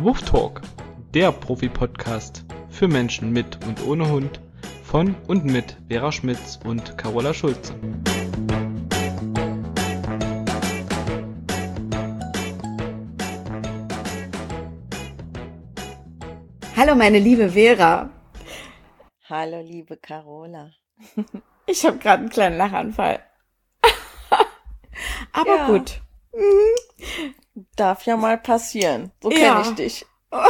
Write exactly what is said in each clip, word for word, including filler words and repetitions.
Woof Talk, der Profi-Podcast für Menschen mit und ohne Hund von und mit Vera Schmitz und Carola Schulze. Hallo meine liebe Vera. Hallo liebe Carola. Ich habe gerade einen kleinen Lachanfall. Aber Ja. gut. Darf ja mal passieren. So Ja. kenne ich dich.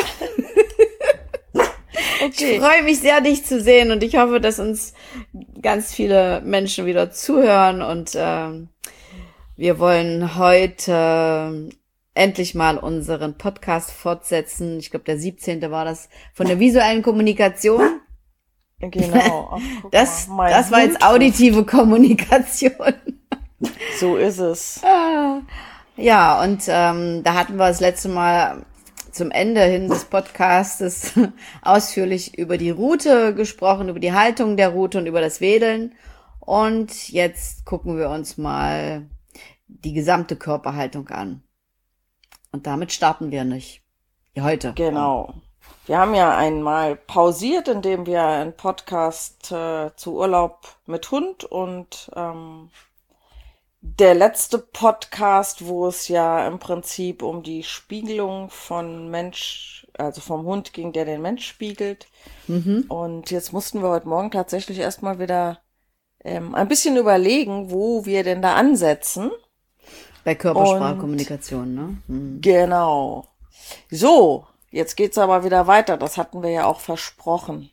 Ich Okay. freue mich sehr, dich zu sehen und ich hoffe, dass uns ganz viele Menschen wieder zuhören und ähm, wir wollen heute endlich mal unseren Podcast fortsetzen. Ich glaube, der siebzehnte war das, von der visuellen Kommunikation. Genau. Ach, guck Das, mal, mein das war jetzt Hund. auditive Kommunikation. So ist es. Ja, und ähm, da hatten wir das letzte Mal zum Ende hin des Podcastes ausführlich über die Route gesprochen, über die Haltung der Route und über das Wedeln. Und jetzt gucken wir uns mal die gesamte Körperhaltung an. Und damit starten wir nicht. Ja, heute. Genau. Wir haben ja einmal pausiert, indem wir einen Podcast äh, zu Urlaub mit Hund und ähm, der letzte Podcast, wo es ja im Prinzip um die Spiegelung von Mensch, also vom Hund ging, der den Mensch spiegelt. Mhm. Und jetzt mussten wir heute Morgen tatsächlich erstmal wieder ähm, ein bisschen überlegen, wo wir denn da ansetzen. Bei Körpersprache, Und- Kommunikation, ne? Mhm. Genau. So, jetzt geht's aber wieder weiter. Das hatten wir ja auch versprochen.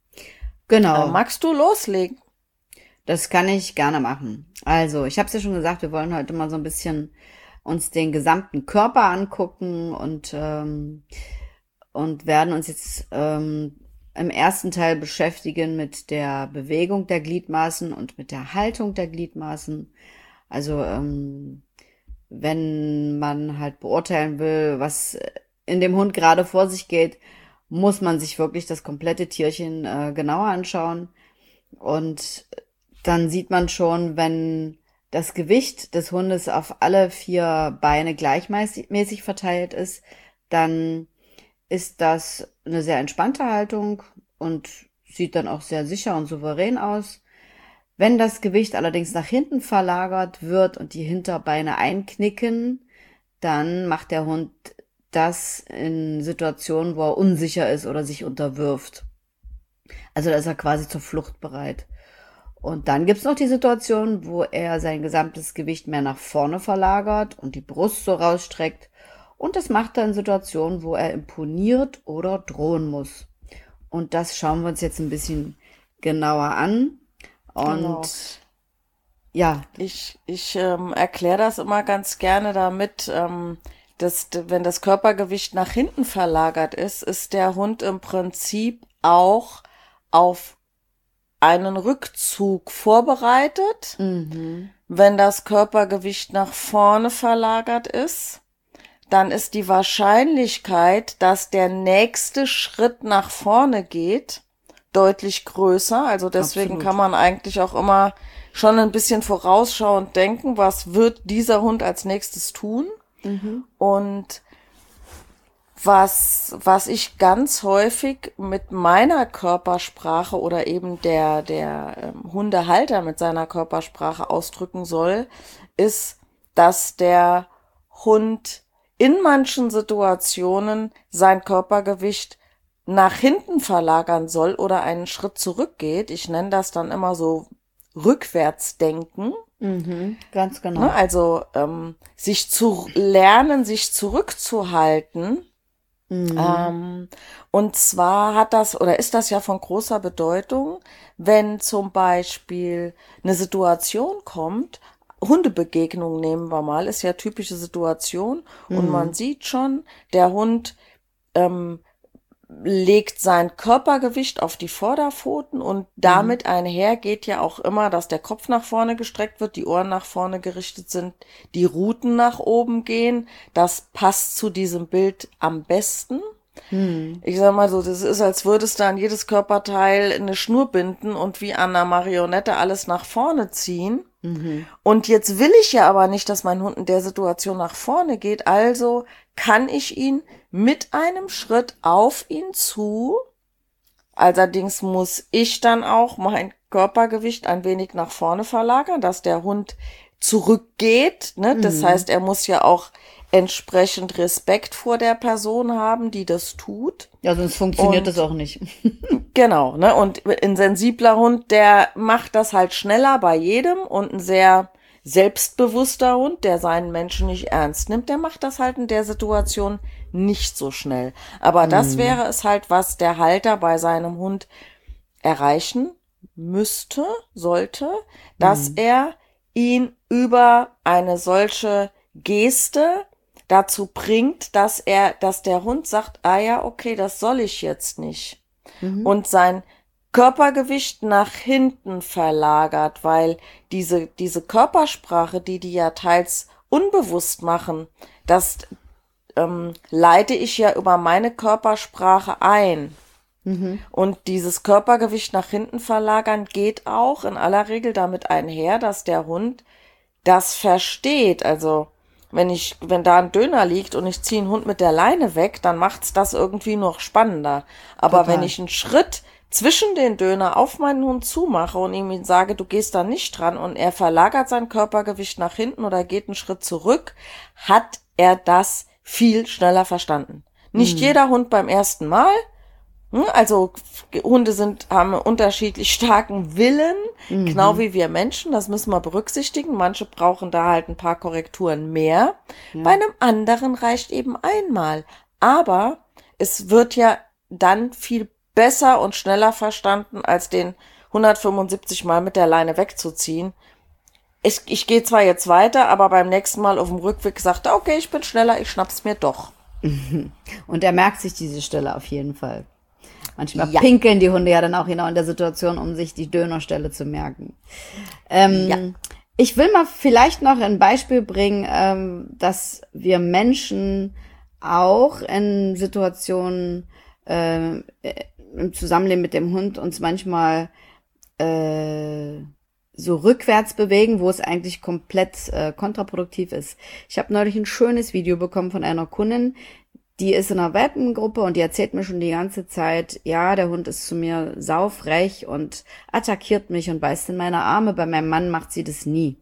Genau. Äh, magst du loslegen? Das kann ich gerne machen. Also, ich habe es ja schon gesagt, wir wollen heute mal so ein bisschen uns den gesamten Körper angucken und ähm, und werden uns jetzt ähm, im ersten Teil beschäftigen mit der Bewegung der Gliedmaßen und mit der Haltung der Gliedmaßen. Also ähm, wenn man halt beurteilen will, was in dem Hund gerade vor sich geht, muss man sich wirklich das komplette Tierchen äh, genauer anschauen. Und dann sieht man schon, wenn das Gewicht des Hundes auf alle vier Beine gleichmäßig verteilt ist, dann ist das eine sehr entspannte Haltung und sieht dann auch sehr sicher und souverän aus. Wenn das Gewicht allerdings nach hinten verlagert wird und die Hinterbeine einknicken, dann macht der Hund das in Situationen, wo er unsicher ist oder sich unterwirft. Also da ist er quasi zur Flucht bereit. Und dann gibt's noch die Situation, wo er sein gesamtes Gewicht mehr nach vorne verlagert und die Brust so rausstreckt. Und das macht er in Situationen, wo er imponiert oder drohen muss. Und das schauen wir uns jetzt ein bisschen genauer an. Und Genau. ja, Ich, ich ähm, erkläre das immer ganz gerne damit, ähm, dass d- wenn das Körpergewicht nach hinten verlagert ist, ist der Hund im Prinzip auch auf einen Rückzug vorbereitet. mhm. Wenn das Körpergewicht nach vorne verlagert ist, dann ist die Wahrscheinlichkeit, dass der nächste Schritt nach vorne geht, deutlich größer. Also deswegen Absolut. kann man eigentlich auch immer schon ein bisschen vorausschauend denken, was wird dieser Hund als nächstes tun. Mhm. Und was, was ich ganz häufig mit meiner Körpersprache oder eben der, der ähm, Hundehalter mit seiner Körpersprache ausdrücken soll, ist, dass der Hund in manchen Situationen sein Körpergewicht nach hinten verlagern soll oder einen Schritt zurückgeht. Ich nenne das dann immer so Rückwärtsdenken. Mhm. Ganz genau. Ne? Also ähm, sich zu lernen, sich zurückzuhalten. Mhm. Ähm, und zwar hat das oder ist das ja von großer Bedeutung, wenn zum Beispiel eine Situation kommt, Hundebegegnung nehmen wir mal, ist ja typische Situation und Mhm. man sieht schon, der Hund ähm, legt sein Körpergewicht auf die Vorderpfoten und damit einher geht ja auch immer, dass der Kopf nach vorne gestreckt wird, die Ohren nach vorne gerichtet sind, die Ruten nach oben gehen. Das passt zu diesem Bild am besten. Hm. Ich sag mal so, das ist, als würdest du an jedes Körperteil eine Schnur binden und wie an einer Marionette alles nach vorne ziehen. Mhm. Und jetzt will ich ja aber nicht, dass mein Hund in der Situation nach vorne geht, also kann ich ihn mit einem Schritt auf ihn zu, allerdings muss ich dann auch mein Körpergewicht ein wenig nach vorne verlagern, dass der Hund zurückgeht, ne? Mhm. Das heißt, er muss ja auch entsprechend Respekt vor der Person haben, die das tut. Ja, sonst funktioniert und, das auch nicht. Genau, ne? Und ein sensibler Hund, der macht das halt schneller bei jedem, und ein sehr selbstbewusster Hund, der seinen Menschen nicht ernst nimmt, der macht das halt in der Situation nicht so schnell. Aber mhm. das wäre es halt, was der Halter bei seinem Hund erreichen müsste, sollte, dass mhm. er ihn über eine solche Geste dazu bringt, dass er, dass der Hund sagt, ah ja, okay, das soll ich jetzt nicht. Mhm. Und sein Körpergewicht nach hinten verlagert, weil diese, diese Körpersprache, die die ja teils unbewusst machen, das ähm, leite ich ja über meine Körpersprache ein. Mhm. Und dieses Körpergewicht nach hinten verlagern geht auch in aller Regel damit einher, dass der Hund das versteht. Also wenn ich, wenn da ein Döner liegt und ich ziehe einen Hund mit der Leine weg, dann macht's das irgendwie noch spannender. Aber Total. Wenn ich einen Schritt zwischen den Döner auf meinen Hund zumache und ihm sage, du gehst da nicht dran, und er verlagert sein Körpergewicht nach hinten oder geht einen Schritt zurück, hat er das viel schneller verstanden. Nicht mhm. jeder Hund beim ersten Mal. Also Hunde sind, haben einen unterschiedlich starken Willen, mhm. genau wie wir Menschen, das müssen wir berücksichtigen. Manche brauchen da halt ein paar Korrekturen mehr. Ja. Bei einem anderen reicht eben einmal. Aber es wird ja dann viel besser und schneller verstanden, als den hundertfünfundsiebzig Mal mit der Leine wegzuziehen. Ich, ich gehe zwar jetzt weiter, aber beim nächsten Mal auf dem Rückweg sagt er, okay, ich bin schneller, ich schnapp's mir doch. Und er merkt sich diese Stelle auf jeden Fall. Manchmal ja. pinkeln die Hunde ja dann auch genau in der Situation, um sich die Dönerstelle zu merken. Ähm, ja. Ich will mal vielleicht noch ein Beispiel bringen, ähm, dass wir Menschen auch in Situationen äh, im Zusammenleben mit dem Hund uns manchmal äh, so rückwärts bewegen, wo es eigentlich komplett äh, kontraproduktiv ist. Ich habe neulich ein schönes Video bekommen von einer Kundin, die ist in einer Welpengruppe und die erzählt mir schon die ganze Zeit, ja, der Hund ist zu mir saufrech und attackiert mich und beißt in meine Arme. Bei meinem Mann macht sie das nie.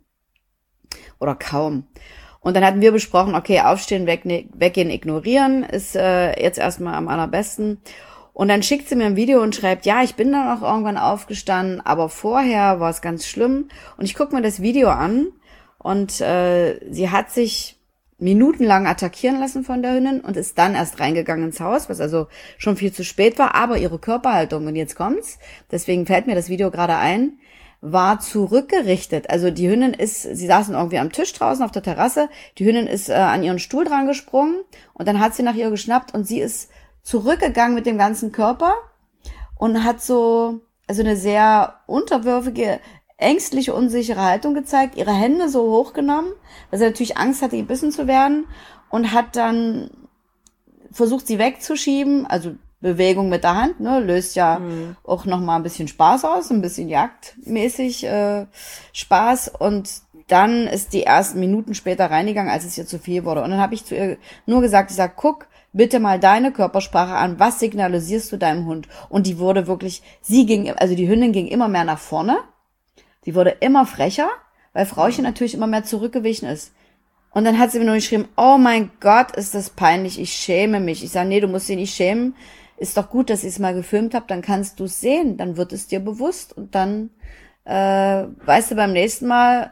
Oder kaum. Und dann hatten wir besprochen, okay, aufstehen, weg, weggehen, ignorieren ist äh, jetzt erstmal am allerbesten. Und dann schickt sie mir ein Video und schreibt, ja, ich bin dann auch irgendwann aufgestanden, aber vorher war es ganz schlimm. Und ich gucke mir das Video an und äh, sie hat sich minutenlang attackieren lassen von der Hündin und ist dann erst reingegangen ins Haus, was also schon viel zu spät war, aber ihre Körperhaltung, und jetzt kommt's, deswegen fällt mir das Video gerade ein, war zurückgerichtet. Also die Hündin ist, sie saßen irgendwie am Tisch draußen auf der Terrasse, die Hündin ist äh, an ihren Stuhl dran gesprungen und dann hat sie nach ihr geschnappt und sie ist zurückgegangen mit dem ganzen Körper und hat so, also eine sehr unterwürfige, ängstliche, unsichere Haltung gezeigt, ihre Hände so hochgenommen, weil sie natürlich Angst hatte, gebissen zu werden, und hat dann versucht, sie wegzuschieben, also Bewegung mit der Hand, ne, löst ja mhm. auch nochmal ein bisschen Spaß aus, ein bisschen jagdmäßig äh, Spaß, und dann ist die ersten Minuten später reingegangen, als es ihr zu viel wurde. Und dann habe ich zu ihr nur gesagt, ich sag, guck bitte mal deine Körpersprache an, was signalisierst du deinem Hund? Und die wurde wirklich, sie ging, also die Hündin ging immer mehr nach vorne, die wurde immer frecher, weil Frauchen natürlich immer mehr zurückgewichen ist. Und dann hat sie mir nur geschrieben, oh mein Gott, ist das peinlich, ich schäme mich. Ich sage, nee, du musst dich nicht schämen. Ist doch gut, dass ich es mal gefilmt habe, dann kannst du es sehen, dann wird es dir bewusst und dann äh, weißt du beim nächsten Mal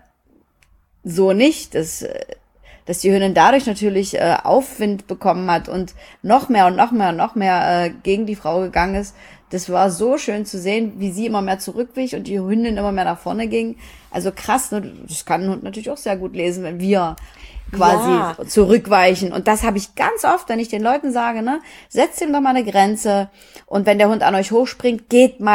so nicht, dass, dass die Hündin dadurch natürlich äh, Aufwind bekommen hat und noch mehr und noch mehr und noch mehr äh, gegen die Frau gegangen ist. Das war so schön zu sehen, wie sie immer mehr zurückwich und die Hündin immer mehr nach vorne ging. Also krass, ne? Das kann ein Hund natürlich auch sehr gut lesen, wenn wir quasi ja. zurückweichen. Und das habe ich ganz oft, wenn ich den Leuten sage, ne, setzt ihm doch mal eine Grenze. Und wenn der Hund an euch hochspringt, geht mal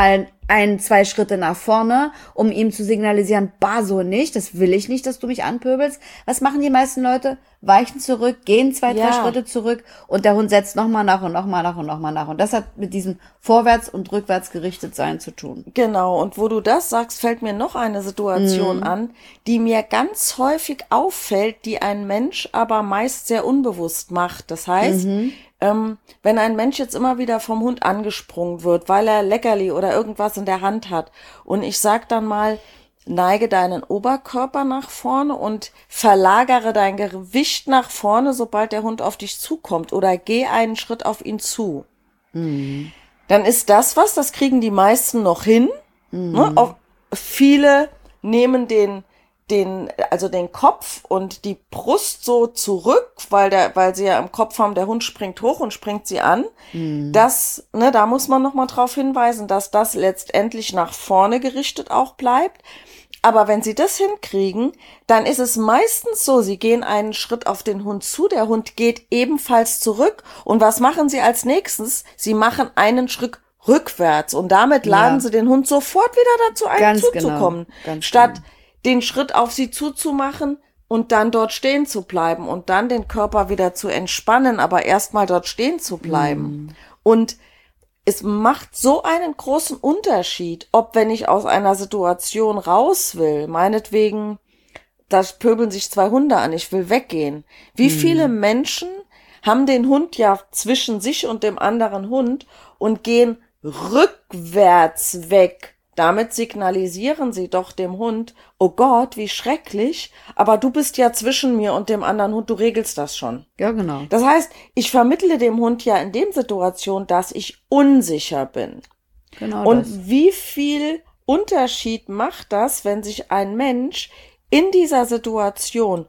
ein, zwei Schritte nach vorne, um ihm zu signalisieren, bah, so nicht, das will ich nicht, dass du mich anpöbelst. Was machen die meisten Leute? Weichen zurück, gehen zwei, Ja. drei Schritte zurück und der Hund setzt nochmal nach und nochmal nach und nochmal nach. Und das hat mit diesem vorwärts und rückwärts gerichtet sein zu tun. Genau, und wo du das sagst, fällt mir noch eine Situation an, die mir ganz häufig auffällt, die ein Mensch aber meist sehr unbewusst macht. Das heißt, ähm, wenn ein Mensch jetzt immer wieder vom Hund angesprungen wird, weil er Leckerli oder irgendwas in der Hand hat und ich sag dann mal, neige deinen Oberkörper nach vorne und verlagere dein Gewicht nach vorne, sobald der Hund auf dich zukommt oder geh einen Schritt auf ihn zu. Mhm. Dann ist das was, das kriegen die meisten noch hin. Mhm. Ne? Auch viele nehmen den, den, also den Kopf und die Brust so zurück, weil der, weil sie ja im Kopf haben, der Hund springt hoch und springt sie an. Mhm. Das, ne, da muss man noch mal drauf hinweisen, dass das letztendlich nach vorne gerichtet auch bleibt. Aber wenn sie das hinkriegen, dann ist es meistens so, sie gehen einen Schritt auf den Hund zu, der Hund geht ebenfalls zurück. Und was machen sie als nächstes? Sie machen einen Schritt rückwärts und damit laden Ja. sie den Hund sofort wieder dazu ein, Ganz zuzukommen. genau, ganz statt genau. den Schritt auf sie zuzumachen und dann dort stehen zu bleiben und dann den Körper wieder zu entspannen, aber erstmal dort stehen zu bleiben. Mhm. Und es macht so einen großen Unterschied, ob wenn ich aus einer Situation raus will, meinetwegen, da pöbeln sich zwei Hunde an, ich will weggehen. Wie Mhm. viele Menschen haben den Hund ja zwischen sich und dem anderen Hund und gehen rückwärts weg. Damit signalisieren sie doch dem Hund, oh Gott, wie schrecklich, aber du bist ja zwischen mir und dem anderen Hund, du regelst das schon. Ja, genau. Das heißt, ich vermittle dem Hund ja in dem Situation, dass ich unsicher bin. Genau Und das. wie viel Unterschied macht das, wenn sich ein Mensch in dieser Situation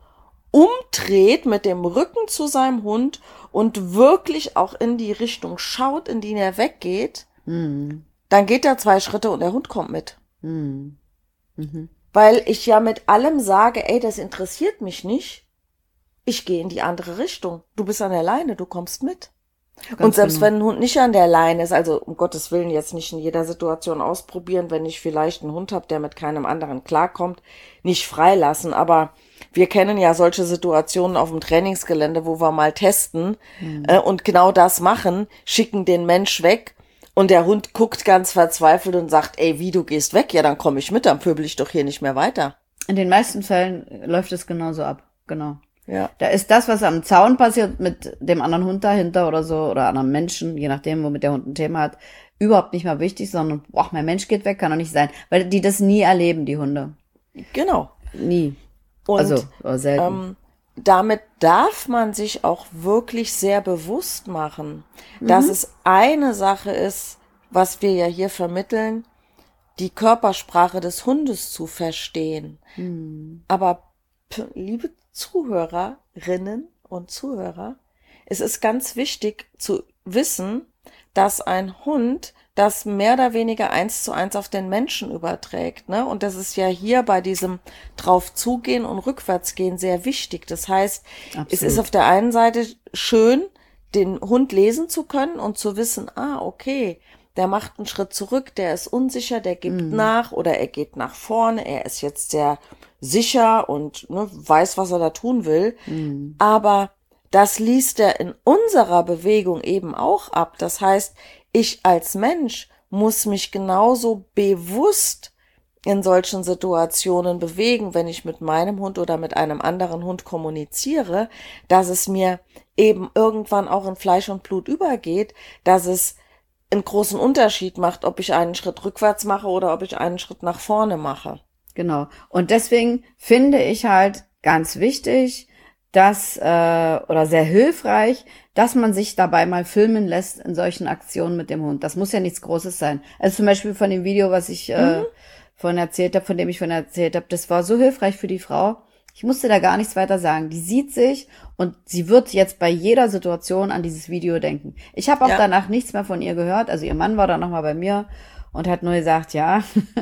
umdreht mit dem Rücken zu seinem Hund und wirklich auch in die Richtung schaut, in die er weggeht, Mhm. dann geht er zwei Schritte und der Hund kommt mit. Mhm. Mhm. Weil ich ja mit allem sage, ey, das interessiert mich nicht. Ich gehe in die andere Richtung. Du bist an der Leine, du kommst mit. Ganz Und selbst genau. wenn ein Hund nicht an der Leine ist, also um Gottes Willen jetzt nicht in jeder Situation ausprobieren, wenn ich vielleicht einen Hund habe, der mit keinem anderen klarkommt, nicht freilassen. Aber wir kennen ja solche Situationen auf dem Trainingsgelände, wo wir mal testen Mhm. äh, und genau das machen, schicken den Mensch weg und der Hund guckt ganz verzweifelt und sagt, ey, wie, du gehst weg? Ja, dann komme ich mit, dann pöbel ich doch hier nicht mehr weiter. In den meisten Fällen läuft es genauso ab. Genau. Ja. Da ist das, was am Zaun passiert mit dem anderen Hund dahinter oder so oder anderen Menschen, je nachdem, womit der Hund ein Thema hat, überhaupt nicht mal wichtig, sondern, boah, mein Mensch geht weg, kann doch nicht sein. Weil die das nie erleben, die Hunde. Genau. Nie. Und also, oder selten. ähm, damit darf man sich auch wirklich sehr bewusst machen, dass es eine Sache ist, was wir ja hier vermitteln, die Körpersprache des Hundes zu verstehen. Mhm. Aber, p- liebe Zuhörerinnen und Zuhörer, es ist ganz wichtig zu wissen, dass ein Hund das mehr oder weniger eins zu eins auf den Menschen überträgt, ne? Und das ist ja hier bei diesem drauf zugehen und rückwärtsgehen sehr wichtig. Das heißt, Absolut. es ist auf der einen Seite schön, den Hund lesen zu können und zu wissen, ah, okay, der macht einen Schritt zurück, der ist unsicher, der gibt nach oder er geht nach vorne, er ist jetzt sehr sicher und ne, weiß, was er da tun will. Aber das liest er in unserer Bewegung eben auch ab. Das heißt, ich als Mensch muss mich genauso bewusst in solchen Situationen bewegen, wenn ich mit meinem Hund oder mit einem anderen Hund kommuniziere, dass es mir eben irgendwann auch in Fleisch und Blut übergeht, dass es einen großen Unterschied macht, ob ich einen Schritt rückwärts mache oder ob ich einen Schritt nach vorne mache. Genau. Und deswegen finde ich halt ganz wichtig, dass, äh, oder sehr hilfreich, dass man sich dabei mal filmen lässt in solchen Aktionen mit dem Hund. Das muss ja nichts Großes sein. Also zum Beispiel von dem Video, was ich äh, vorhin erzählt habe, von dem ich vorhin erzählt habe, das war so hilfreich für die Frau. Ich musste da gar nichts weiter sagen. Die sieht sich und sie wird jetzt bei jeder Situation an dieses Video denken. Ich habe auch Ja. danach nichts mehr von ihr gehört. Also ihr Mann war dann nochmal bei mir und hat nur gesagt, ja,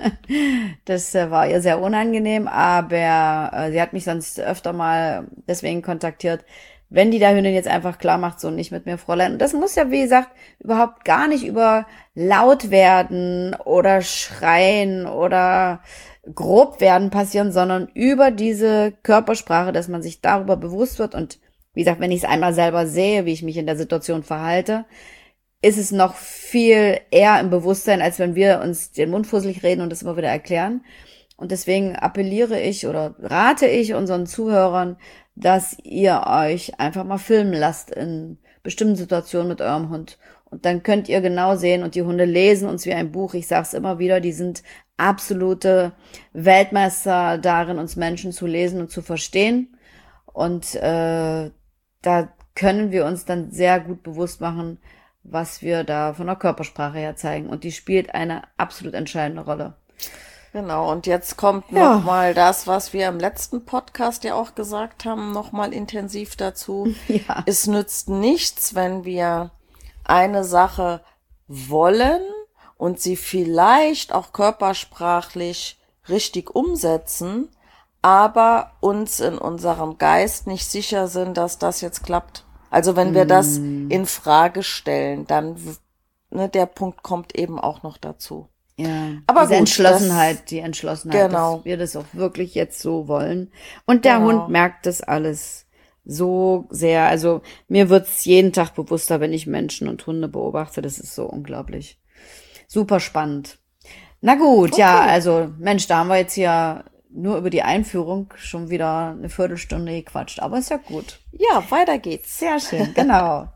das äh, war ihr sehr unangenehm, aber äh, sie hat mich sonst öfter mal deswegen kontaktiert, wenn die der Hündin jetzt einfach klar macht, so nicht mit mir, Fräulein. Und das muss ja, wie gesagt, überhaupt gar nicht über laut werden oder schreien oder grob werden passieren, sondern über diese Körpersprache, dass man sich darüber bewusst wird. Und wie gesagt, wenn ich es einmal selber sehe, wie ich mich in der Situation verhalte, ist es noch viel eher im Bewusstsein, als wenn wir uns den Mund fusselig reden und das immer wieder erklären. Und deswegen appelliere ich oder rate ich unseren Zuhörern, dass ihr euch einfach mal filmen lasst in bestimmten Situationen mit eurem Hund. Und dann könnt ihr genau sehen, und die Hunde lesen uns wie ein Buch. Ich sage es immer wieder, die sind absolute Weltmeister darin, uns Menschen zu lesen und zu verstehen. Und äh, da können wir uns dann sehr gut bewusst machen, was wir da von der Körpersprache her zeigen. Und die spielt eine absolut entscheidende Rolle. Genau, und jetzt kommt Ja. nochmal das, was wir im letzten Podcast ja auch gesagt haben, nochmal intensiv dazu. Ja. Es nützt nichts, wenn wir eine Sache wollen und sie vielleicht auch körpersprachlich richtig umsetzen, aber uns in unserem Geist nicht sicher sind, dass das jetzt klappt. Also wenn wir das in Frage stellen, dann, ne, der Punkt kommt eben auch noch dazu. Ja, Aber diese gut, Entschlossenheit, das- die Entschlossenheit, Genau. dass wir das auch wirklich jetzt so wollen. Und der Genau. Hund merkt das alles so sehr. Also mir wird's jeden Tag bewusster, wenn ich Menschen und Hunde beobachte. Das ist so unglaublich. Super spannend. Na gut, ja, Okay. also Mensch, da haben wir jetzt hier nur über die Einführung schon wieder eine Viertelstunde gequatscht. Aber ist ja gut. Ja, weiter geht's. Sehr schön, genau.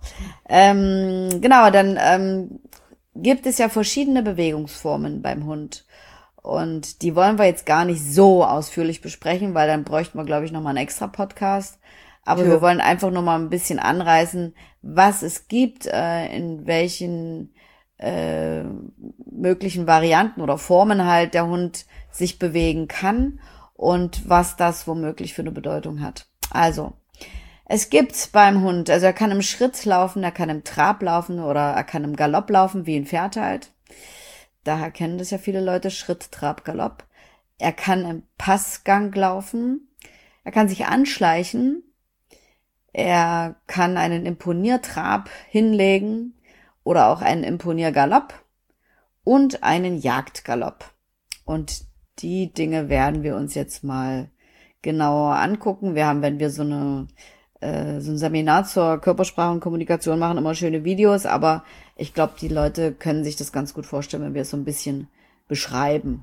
ähm, genau, dann ähm, gibt es ja verschiedene Bewegungsformen beim Hund. Und die wollen wir jetzt gar nicht so ausführlich besprechen, weil dann bräuchten wir, glaube ich, nochmal einen extra Podcast. Aber Ja. wir wollen einfach nur mal ein bisschen anreißen, was es gibt, äh, in welchen äh, möglichen Varianten oder Formen halt der Hund sich bewegen kann und was das womöglich für eine Bedeutung hat. Also, es gibt beim Hund, also er kann im Schritt laufen, er kann im Trab laufen oder er kann im Galopp laufen, wie ein Pferd halt. Daher kennen das ja viele Leute, Schritt, Trab, Galopp. Er kann im Passgang laufen, er kann sich anschleichen, er kann einen Imponiertrab hinlegen oder auch einen Imponiergalopp und einen Jagdgalopp. Und die Dinge werden wir uns jetzt mal genauer angucken. Wir haben, wenn wir so eine äh, so ein Seminar zur Körpersprache und Kommunikation machen, immer schöne Videos, aber ich glaube, die Leute können sich das ganz gut vorstellen, wenn wir es so ein bisschen beschreiben.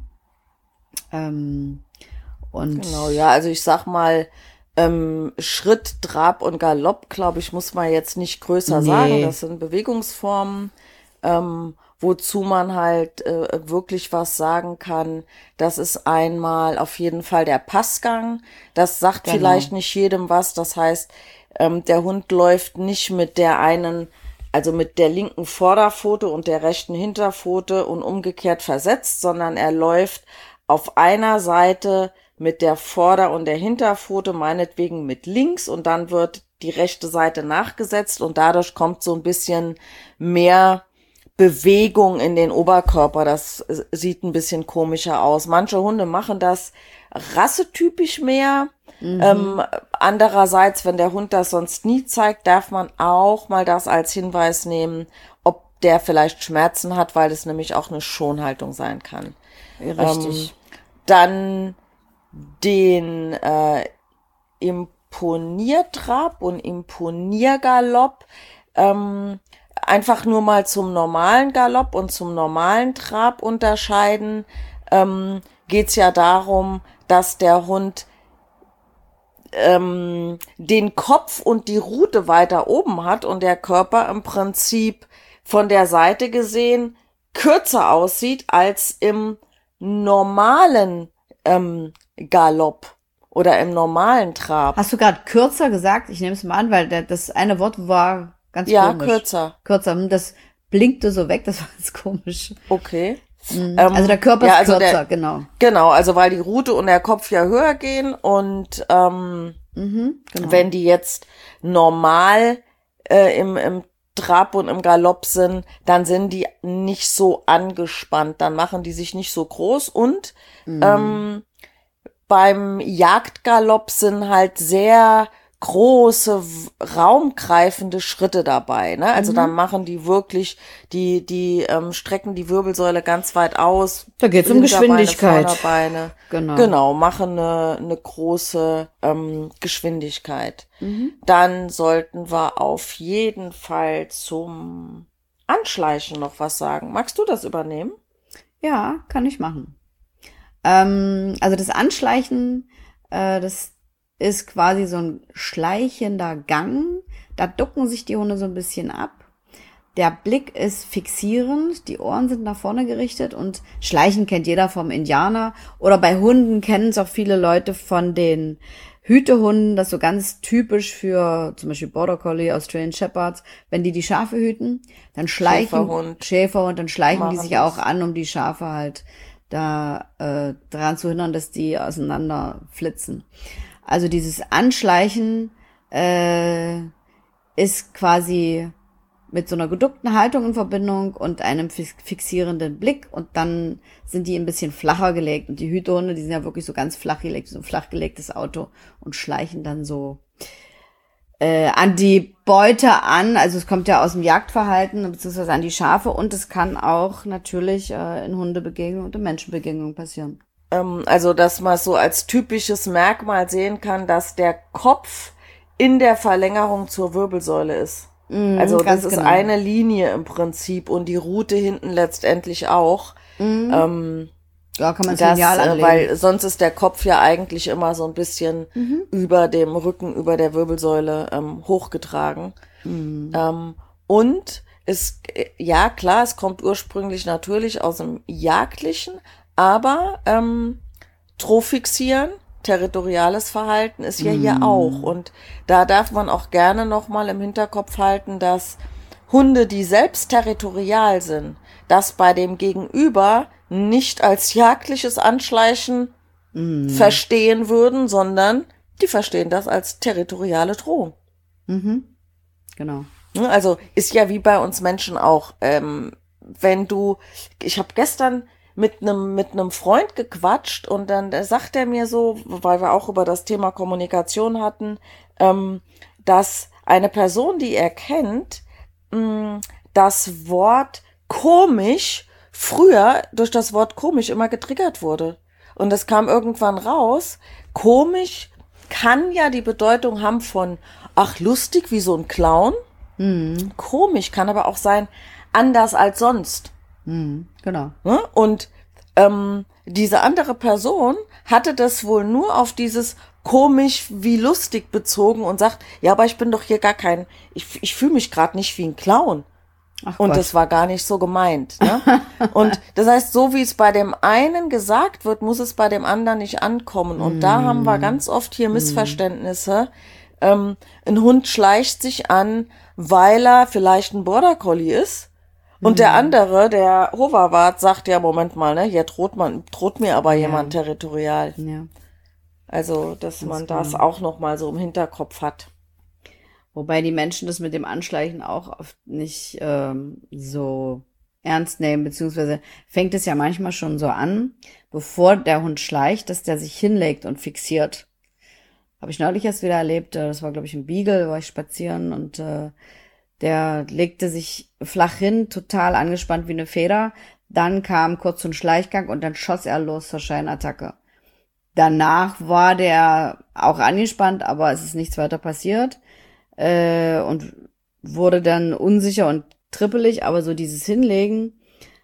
Ähm, und Genau, ja, also ich sag mal, ähm, Schritt, Trab und Galopp, glaube ich, muss man jetzt nicht größer Nee. sagen. Das sind Bewegungsformen, ähm, wozu man halt äh, wirklich was sagen kann. Das ist einmal auf jeden Fall der Passgang. Das sagt Genau. vielleicht nicht jedem was. Das heißt, ähm, der Hund läuft nicht mit der einen, also mit der linken Vorderpfote und der rechten Hinterpfote und umgekehrt versetzt, sondern er läuft auf einer Seite mit der Vorder- und der Hinterpfote, meinetwegen mit links, und dann wird die rechte Seite nachgesetzt und dadurch kommt so ein bisschen mehr Bewegung in den Oberkörper. Das äh, sieht ein bisschen komischer aus. Manche Hunde machen das rassetypisch mehr. Ähm, andererseits, wenn der Hund das sonst nie zeigt, darf man auch mal das als Hinweis nehmen, ob der vielleicht Schmerzen hat, weil es nämlich auch eine Schonhaltung sein kann. richtig. Ähm, dann den äh, Imponiertrab und Imponiergalopp, ähm, einfach nur mal zum normalen Galopp und zum normalen Trab unterscheiden, ähm, geht's ja darum, dass der Hund ähm, den Kopf und die Rute weiter oben hat und der Körper im Prinzip von der Seite gesehen kürzer aussieht als im normalen ähm, Galopp oder im normalen Trab. Hast du gerade kürzer gesagt? Ich nehme es mal an, weil der, das eine Wort war ganz Ja, komisch. kürzer. Kürzer. Hm, das blinkte so weg, das war ganz komisch. Okay. Mhm. Ähm, Also der Körper ja, ist also der- kürzer, genau. Genau, also weil die Rute und der Kopf ja höher gehen und ähm, Mhm, genau. wenn die jetzt normal äh, im, im Trab und im Galopp sind, dann sind die nicht so angespannt, dann machen die sich nicht so groß und Mhm. ähm, beim Jagdgalopp sind halt sehr große, raumgreifende Schritte dabei, ne? Also Mhm. da machen die wirklich, die, die ähm, strecken die Wirbelsäule ganz weit aus. Da geht's um Hinterbeine, Geschwindigkeit. Vorderbeine. Genau. Genau, machen eine, eine große ähm, Geschwindigkeit. Mhm. Dann sollten wir auf jeden Fall zum Anschleichen noch was sagen. Magst du das übernehmen? Ja, kann ich machen. Ähm, also das Anschleichen, äh, das ist quasi so ein schleichender Gang. Da ducken sich die Hunde so ein bisschen ab. Der Blick ist fixierend, die Ohren sind nach vorne gerichtet und Schleichen kennt jeder vom Indianer. Oder bei Hunden kennen es auch viele Leute von den Hütehunden, das ist so ganz typisch für zum Beispiel Border Collie, Australian Shepherds, wenn die die Schafe hüten, dann schleichen Schäferhund. Schäferhund, dann schleichen die Machen sich das. auch an, um die Schafe halt da äh, daran zu hindern, dass die auseinander flitzen. Also dieses Anschleichen äh, ist quasi mit so einer geduckten Haltung in Verbindung und einem fix- fixierenden Blick und dann sind die ein bisschen flacher gelegt und die Hütehunde, die sind ja wirklich so ganz flach gelegt, so ein flach gelegtes Auto und schleichen dann so äh, an die Beute an, also es kommt ja aus dem Jagdverhalten beziehungsweise an die Schafe und es kann auch natürlich äh, in Hundebegegnungen und in Menschenbegegnungen passieren. Ähm, also, dass man so als typisches Merkmal sehen kann, dass der Kopf in der Verlängerung zur Wirbelsäule ist. Mhm, Also ganz das ist genau. eine Linie im Prinzip und die Route hinten letztendlich auch. Mhm. Ähm, Ja, kann man das, genial äh, anlegen. weil sonst ist der Kopf ja eigentlich immer so ein bisschen Mhm. über dem Rücken, über der Wirbelsäule ähm, hochgetragen. Mhm. Ähm, und es, äh, ja klar, es kommt ursprünglich natürlich aus dem Jagdlichen, aber ähm, Trofixieren, territoriales Verhalten ist ja hier auch. Und da darf man auch gerne nochmal im Hinterkopf halten, dass Hunde, die selbst territorial sind, das bei dem Gegenüber nicht als jagdliches Anschleichen verstehen würden, sondern die verstehen das als territoriale Drohung. Mhm. Genau. Ne, also ist ja wie bei uns Menschen auch. Ähm, wenn du, ich habe gestern mit einem mit einem Freund gequatscht und dann äh, sagt er mir so, weil wir auch über das Thema Kommunikation hatten, ähm, dass eine Person, die er kennt, mh, das Wort komisch früher durch das Wort komisch immer getriggert wurde. Und es kam irgendwann raus, komisch kann ja die Bedeutung haben von, ach, lustig wie so ein Clown. Mhm. Komisch kann aber auch sein, anders als sonst. Mhm. Genau. Ne? Und ähm, diese andere Person hatte das wohl nur auf dieses komisch wie lustig bezogen und sagt, ja, aber ich bin doch hier gar kein, ich, ich fühle mich gerade nicht wie ein Clown. Ach Und Gott. das war gar nicht so gemeint. Ne? Und das heißt, so wie es bei dem einen gesagt wird, muss es bei dem anderen nicht ankommen. Und da haben wir ganz oft hier Missverständnisse. Ähm, ein Hund schleicht sich an, weil er vielleicht ein Border Collie ist. Und der andere, der Hoverwart, sagt, ja, Moment mal, ne, hier droht man, droht mir aber jemand territorial. Ja. Also, dass man genau. das auch noch mal so im Hinterkopf hat. Wobei die Menschen das mit dem Anschleichen auch oft nicht ähm, so ernst nehmen, beziehungsweise fängt es ja manchmal schon so an, bevor der Hund schleicht, dass der sich hinlegt und fixiert. Habe ich neulich erst wieder erlebt, äh, das war, glaube ich, ein Beagle, war ich spazieren und äh, der legte sich flach hin, total angespannt wie eine Feder. Dann kam kurz so ein Schleichgang und dann schoss er los zur Scheinattacke. Danach war der auch angespannt, aber es ist nichts weiter passiert. Äh, und wurde dann unsicher und trippelig, aber so dieses Hinlegen,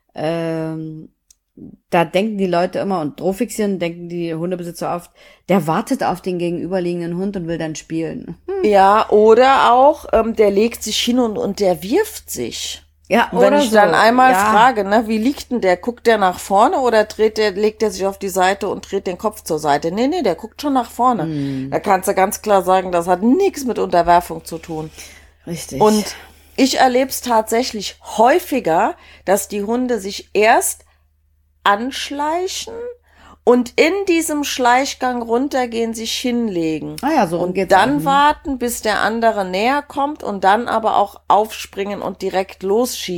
ähm, da denken die Leute immer und Drohfixieren denken die Hundebesitzer oft, der wartet auf den gegenüberliegenden Hund und will dann spielen. Hm. Ja, oder auch, ähm, der legt sich hin und, und der wirft sich. Ja, Und wenn oder ich so. dann einmal ja. frage, ne, wie liegt denn der? Guckt der nach vorne oder dreht der, legt der sich auf die Seite und dreht den Kopf zur Seite? Nee, nee, der guckt schon nach vorne. Hm. Da kannst du ganz klar sagen, das hat nichts mit Unterwerfung zu tun. Richtig. Und ich erlebe es tatsächlich häufiger, dass die Hunde sich erst anschleichen und in diesem Schleichgang runtergehen, sich hinlegen. Ah ja, so und geht's dann auch, ne? warten, bis der andere näher kommt und dann aber auch aufspringen und direkt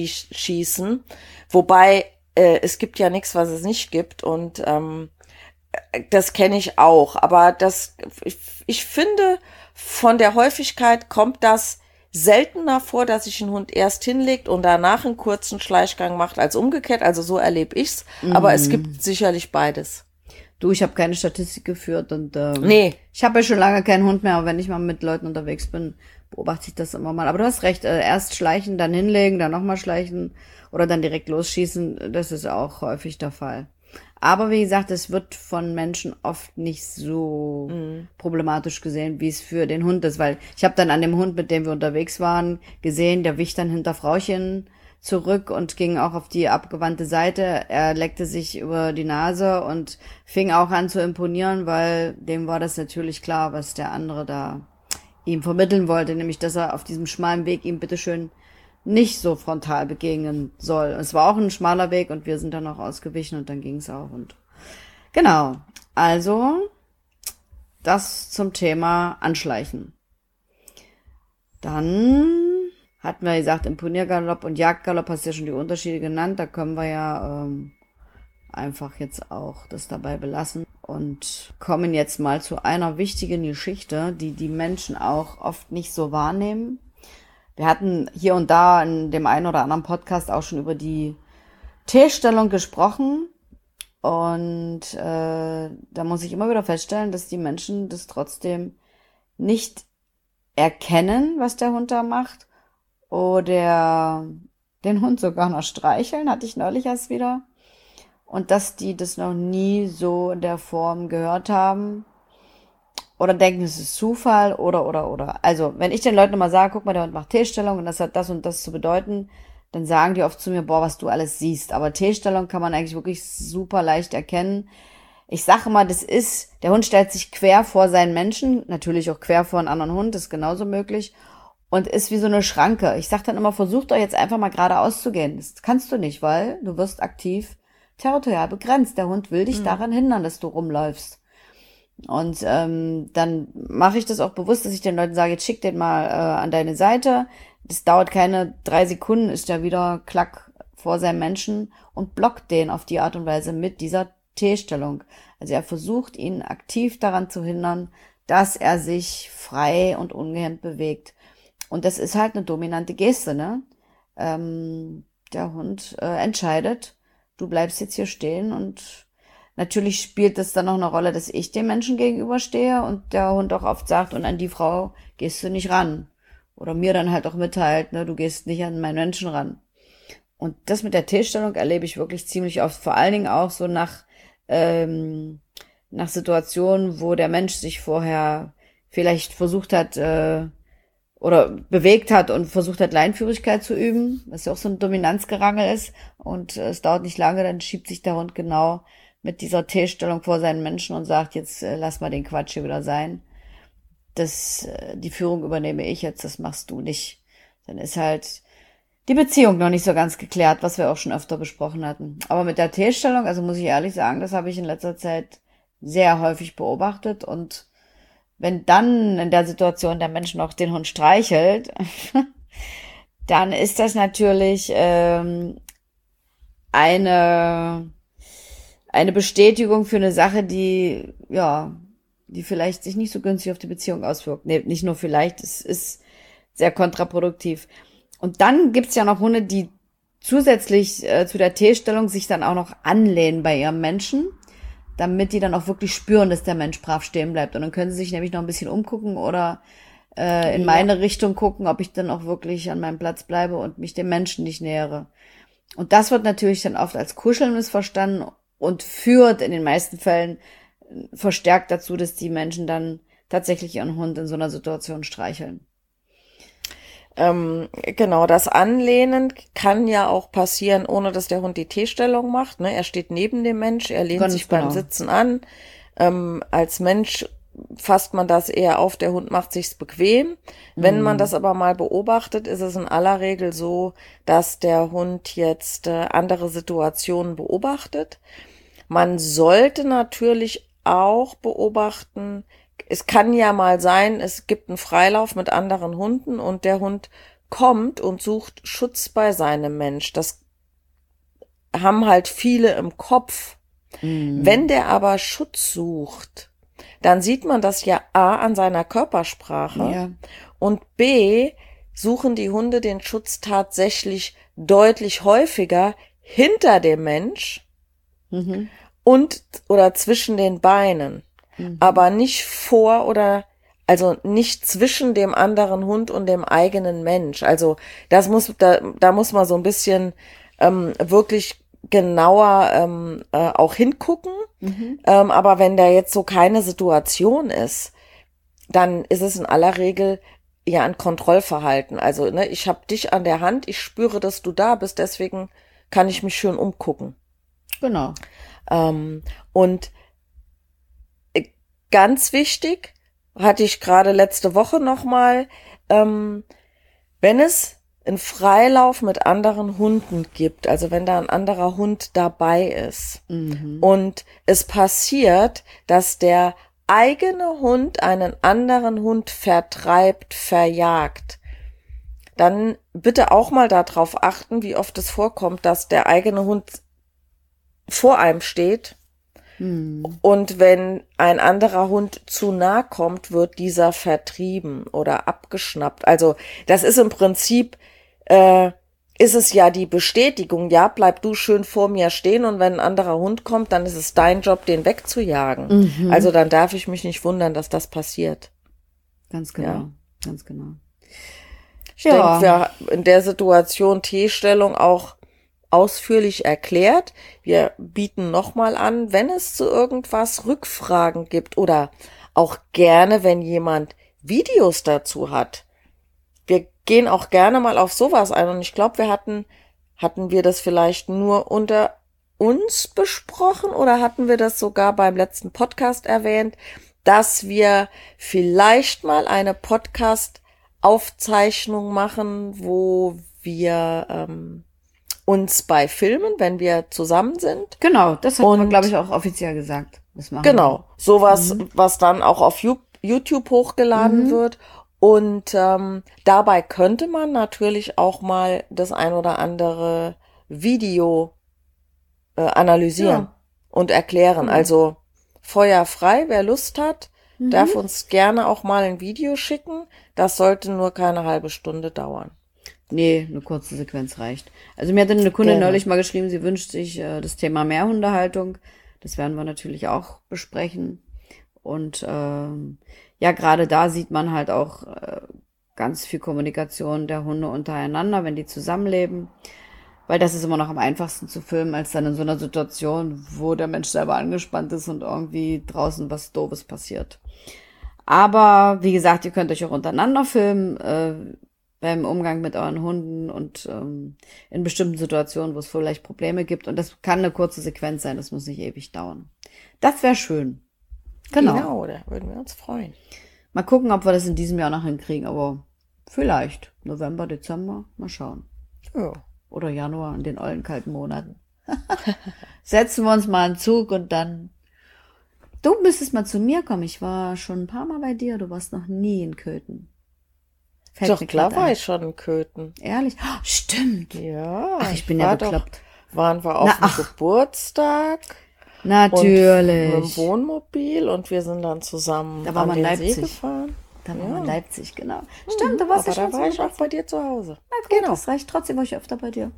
losschießen. Wobei äh, es gibt ja nichts, was es nicht gibt. Und ähm, das kenne ich auch, aber das, ich, ich finde, von der Häufigkeit kommt das seltener vor, dass sich ein Hund erst hinlegt und danach einen kurzen Schleichgang macht, als umgekehrt. Also so erlebe ich's. Mhm. Aber es gibt sicherlich beides. Du, ich habe keine Statistik geführt und ähm, nee. Ich habe ja schon lange keinen Hund mehr, aber wenn ich mal mit Leuten unterwegs bin, beobachte ich das immer mal. Aber du hast recht, äh, erst schleichen, dann hinlegen, dann nochmal schleichen oder dann direkt losschießen, das ist auch häufig der Fall. Aber wie gesagt, es wird von Menschen oft nicht so mhm. problematisch gesehen, wie es für den Hund ist, weil ich habe dann an dem Hund, mit dem wir unterwegs waren, gesehen, der wich dann hinter Frauchen zurück und ging auch auf die abgewandte Seite. Er leckte sich über die Nase und fing auch an zu imponieren, weil dem war das natürlich klar, was der andere da ihm vermitteln wollte, nämlich, dass er auf diesem schmalen Weg ihm bitteschön nicht so frontal begegnen soll. Es war auch ein schmaler Weg und wir sind dann auch ausgewichen und dann ging es auch. Und genau, also das zum Thema Anschleichen. Dann hatten wir gesagt, Imponiergalopp und Jagdgalopp, hast ja schon die Unterschiede genannt. Da können wir ja ähm, einfach jetzt auch das dabei belassen und kommen jetzt mal zu einer wichtigen Geschichte, die die Menschen auch oft nicht so wahrnehmen. Wir hatten hier und da in dem einen oder anderen Podcast auch schon über die T-Stellung gesprochen und äh, da muss ich immer wieder feststellen, dass die Menschen das trotzdem nicht erkennen, was der Hund da macht oder den Hund sogar noch streicheln, hatte ich neulich erst wieder, und dass die das noch nie so in der Form gehört haben. Oder denken, es ist Zufall oder, oder, oder. Also, wenn ich den Leuten immer sage, guck mal, der Hund macht T-Stellung und das hat das und das zu bedeuten, dann sagen die oft zu mir, boah, was du alles siehst. Aber T-Stellung kann man eigentlich wirklich super leicht erkennen. Ich sage mal, das ist, der Hund stellt sich quer vor seinen Menschen, natürlich auch quer vor einen anderen Hund, ist genauso möglich, und ist wie so eine Schranke. Ich sage dann immer, versuch doch jetzt einfach mal geradeaus zu gehen. Das kannst du nicht, weil du wirst aktiv territorial begrenzt. Der Hund will dich mhm. daran hindern, dass du rumläufst. Und ähm, dann mache ich das auch bewusst, dass ich den Leuten sage, jetzt schick den mal äh, an deine Seite. Das dauert keine drei Sekunden, ist er wieder klack vor seinem Menschen und blockt den auf die Art und Weise mit dieser T-Stellung. Also er versucht, ihn aktiv daran zu hindern, dass er sich frei und ungehemmt bewegt. Und das ist halt eine dominante Geste, ne? Ähm, der Hund äh, entscheidet, du bleibst jetzt hier stehen, und natürlich spielt es dann noch eine Rolle, dass ich dem Menschen gegenüberstehe und der Hund auch oft sagt, und an die Frau gehst du nicht ran. Oder mir dann halt auch mitteilt, ne, du gehst nicht an meinen Menschen ran. Und das mit der T-Stellung erlebe ich wirklich ziemlich oft, vor allen Dingen auch so nach, ähm, nach Situationen, wo der Mensch sich vorher vielleicht versucht hat, äh, oder bewegt hat und versucht hat, Leinführigkeit zu üben, was ja auch so ein Dominanzgerangel ist, und äh, es dauert nicht lange, dann schiebt sich der Hund genau mit dieser T-Stellung vor seinen Menschen und sagt, jetzt äh, lass mal den Quatsch hier wieder sein. Das, äh, die Führung übernehme ich jetzt, das machst du nicht. Dann ist halt die Beziehung noch nicht so ganz geklärt, was wir auch schon öfter besprochen hatten. Aber mit der T-Stellung, also muss ich ehrlich sagen, das habe ich in letzter Zeit sehr häufig beobachtet, und wenn dann in der Situation der Mensch noch den Hund streichelt, dann ist das natürlich ähm, eine eine Bestätigung für eine Sache, die ja, die vielleicht sich nicht so günstig auf die Beziehung auswirkt. Nee, nicht nur vielleicht, es ist sehr kontraproduktiv. Und dann gibt's ja noch Hunde, die zusätzlich äh, zu der T-Stellung sich dann auch noch anlehnen bei ihrem Menschen, damit die dann auch wirklich spüren, dass der Mensch brav stehen bleibt. Und dann können sie sich nämlich noch ein bisschen umgucken oder äh, in ja. meine Richtung gucken, ob ich dann auch wirklich an meinem Platz bleibe und mich dem Menschen nicht nähere. Und das wird natürlich dann oft als Kuscheln missverstanden und führt in den meisten Fällen verstärkt dazu, dass die Menschen dann tatsächlich ihren Hund in so einer Situation streicheln. Ähm, genau, das Anlehnen kann ja auch passieren, ohne dass der Hund die T-Stellung macht. Ne? Er steht neben dem Mensch, er lehnt Ganz sich genau. beim Sitzen an. Ähm, als Mensch fasst man das eher auf, der Hund macht sich's bequem. Wenn man das aber mal beobachtet, ist es in aller Regel so, dass der Hund jetzt äh, andere Situationen beobachtet. Man sollte natürlich auch beobachten, es kann ja mal sein, es gibt einen Freilauf mit anderen Hunden und der Hund kommt und sucht Schutz bei seinem Mensch. Das haben halt viele im Kopf. Mhm. Wenn der aber Schutz sucht, dann sieht man das ja A an seiner Körpersprache Ja. und B suchen die Hunde den Schutz tatsächlich deutlich häufiger hinter dem Mensch Mhm. und oder zwischen den Beinen, Mhm. aber nicht vor oder also nicht zwischen dem anderen Hund und dem eigenen Mensch. Also das muss da da muss man so ein bisschen ähm, wirklich genauer ähm, äh, auch hingucken. Mhm. Ähm, aber wenn da jetzt so keine Situation ist, dann ist es in aller Regel ja ein Kontrollverhalten. Also ne, ich habe dich an der Hand, ich spüre, dass du da bist, deswegen kann ich mich schön umgucken. Genau. Ähm, und äh, ganz wichtig, hatte ich gerade letzte Woche nochmal, ähm, wenn es einen Freilauf mit anderen Hunden gibt, also wenn da ein anderer Hund dabei ist Mhm. und es passiert, dass der eigene Hund einen anderen Hund vertreibt, verjagt, dann bitte auch mal darauf achten, wie oft es vorkommt, dass der eigene Hund vor einem steht Mhm. und wenn ein anderer Hund zu nah kommt, wird dieser vertrieben oder abgeschnappt. Also das ist im Prinzip, äh, ist es ja die Bestätigung, ja, bleib du schön vor mir stehen und wenn ein anderer Hund kommt, dann ist es dein Job, den wegzujagen. Mhm. Also dann darf ich mich nicht wundern, dass das passiert. Ganz genau. Ja. Ganz genau. Ich Ja. denke, wir in der Situation T-Stellung auch ausführlich erklärt. Wir bieten nochmal an, wenn es zu irgendwas Rückfragen gibt oder auch gerne, wenn jemand Videos dazu hat. Wir gehen auch gerne mal auf sowas ein und ich glaube, wir hatten, hatten wir das vielleicht nur unter uns besprochen oder hatten wir das sogar beim letzten Podcast erwähnt, dass wir vielleicht mal eine Podcast-Aufzeichnung machen, wo wir ähm, uns bei Filmen, wenn wir zusammen sind. Genau, das hat man, Und- glaube ich, auch offiziell gesagt. Das machen Genau, sowas, Mhm. was dann auch auf Ju- YouTube hochgeladen Mhm. wird. Und ähm, dabei könnte man natürlich auch mal das ein oder andere Video äh, analysieren Ja. und erklären. Genau. Also Feuer frei, wer Lust hat, Mhm. darf uns gerne auch mal ein Video schicken. Das sollte nur keine halbe Stunde dauern. Nee, eine kurze Sequenz reicht. Also mir hat eine Kundin Gerne. neulich mal geschrieben, sie wünscht sich äh, das Thema Mehrhundehaltung. Das werden wir natürlich auch besprechen. Und ähm, ja, gerade da sieht man halt auch äh, ganz viel Kommunikation der Hunde untereinander, wenn die zusammenleben. Weil das ist immer noch am einfachsten zu filmen, als dann in so einer Situation, wo der Mensch selber angespannt ist und irgendwie draußen was Doofes passiert. Aber wie gesagt, ihr könnt euch auch untereinander filmen, äh, beim Umgang mit euren Hunden und ähm, in bestimmten Situationen, wo es vielleicht Probleme gibt. Und das kann eine kurze Sequenz sein, das muss nicht ewig dauern. Das wäre schön. Genau. Genau, da würden wir uns freuen. Mal gucken, ob wir das in diesem Jahr noch hinkriegen, aber vielleicht. November, Dezember, mal schauen. Ja. Oder Januar, in den ollen kalten Monaten. Setzen wir uns mal einen Zug und dann... Du müsstest mal zu mir kommen. Ich war schon ein paar Mal bei dir. Du warst noch nie in Köthen. Fällt Doch, mir klar grad war ein. ich schon in Köthen. Ehrlich? Oh, stimmt. Ja. Ach, ich bin war ja doch- bekloppt. Waren wir auf Na, dem ach. Geburtstag und mit dem Natürlich. Wohnmobil und wir sind dann zusammen Da war an man den in See Leipzig. gefahren. Da war Ja. man in Leipzig, genau. Stimmt, du warst Aber ja schon da so war ich gut. auch bei dir zu Hause. Genau. Das reicht trotzdem, war ich öfter bei dir.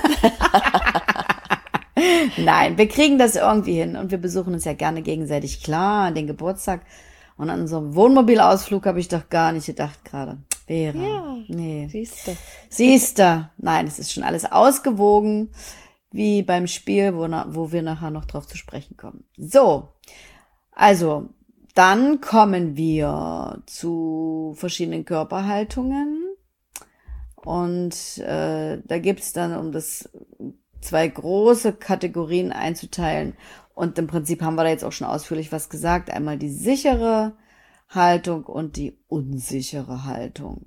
Nein, wir kriegen das irgendwie hin und wir besuchen uns ja gerne gegenseitig. Klar, an den Geburtstag und an unserem Wohnmobilausflug habe ich doch gar nicht gedacht gerade. Vera. Ja. Nee. Siehst du. Siehste. Nein, es ist schon alles ausgewogen, wie beim Spiel, wo, na, wo wir nachher noch drauf zu sprechen kommen. So, also, dann kommen wir zu verschiedenen Körperhaltungen. Und äh, da gibt's dann, um das zwei große Kategorien einzuteilen. Und im Prinzip haben wir da jetzt auch schon ausführlich was gesagt. Einmal die sichere Haltung und die unsichere Haltung.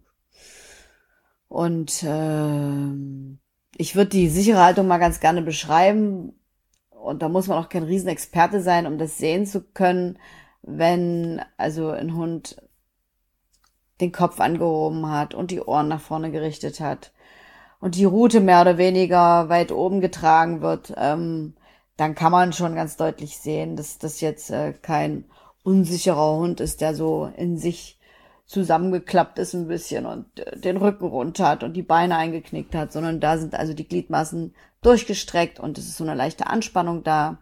Und ähm, ich würde die sichere Haltung mal ganz gerne beschreiben. Und da muss man auch kein Riesenexperte sein, um das sehen zu können, wenn also ein Hund den Kopf angehoben hat und die Ohren nach vorne gerichtet hat und die Rute mehr oder weniger weit oben getragen wird, ähm, dann kann man schon ganz deutlich sehen, dass das jetzt äh, kein unsicherer Hund ist, der so in sich zusammengeklappt ist ein bisschen und äh, den Rücken runter hat und die Beine eingeknickt hat, sondern da sind also die Gliedmaßen durchgestreckt und es ist so eine leichte Anspannung da.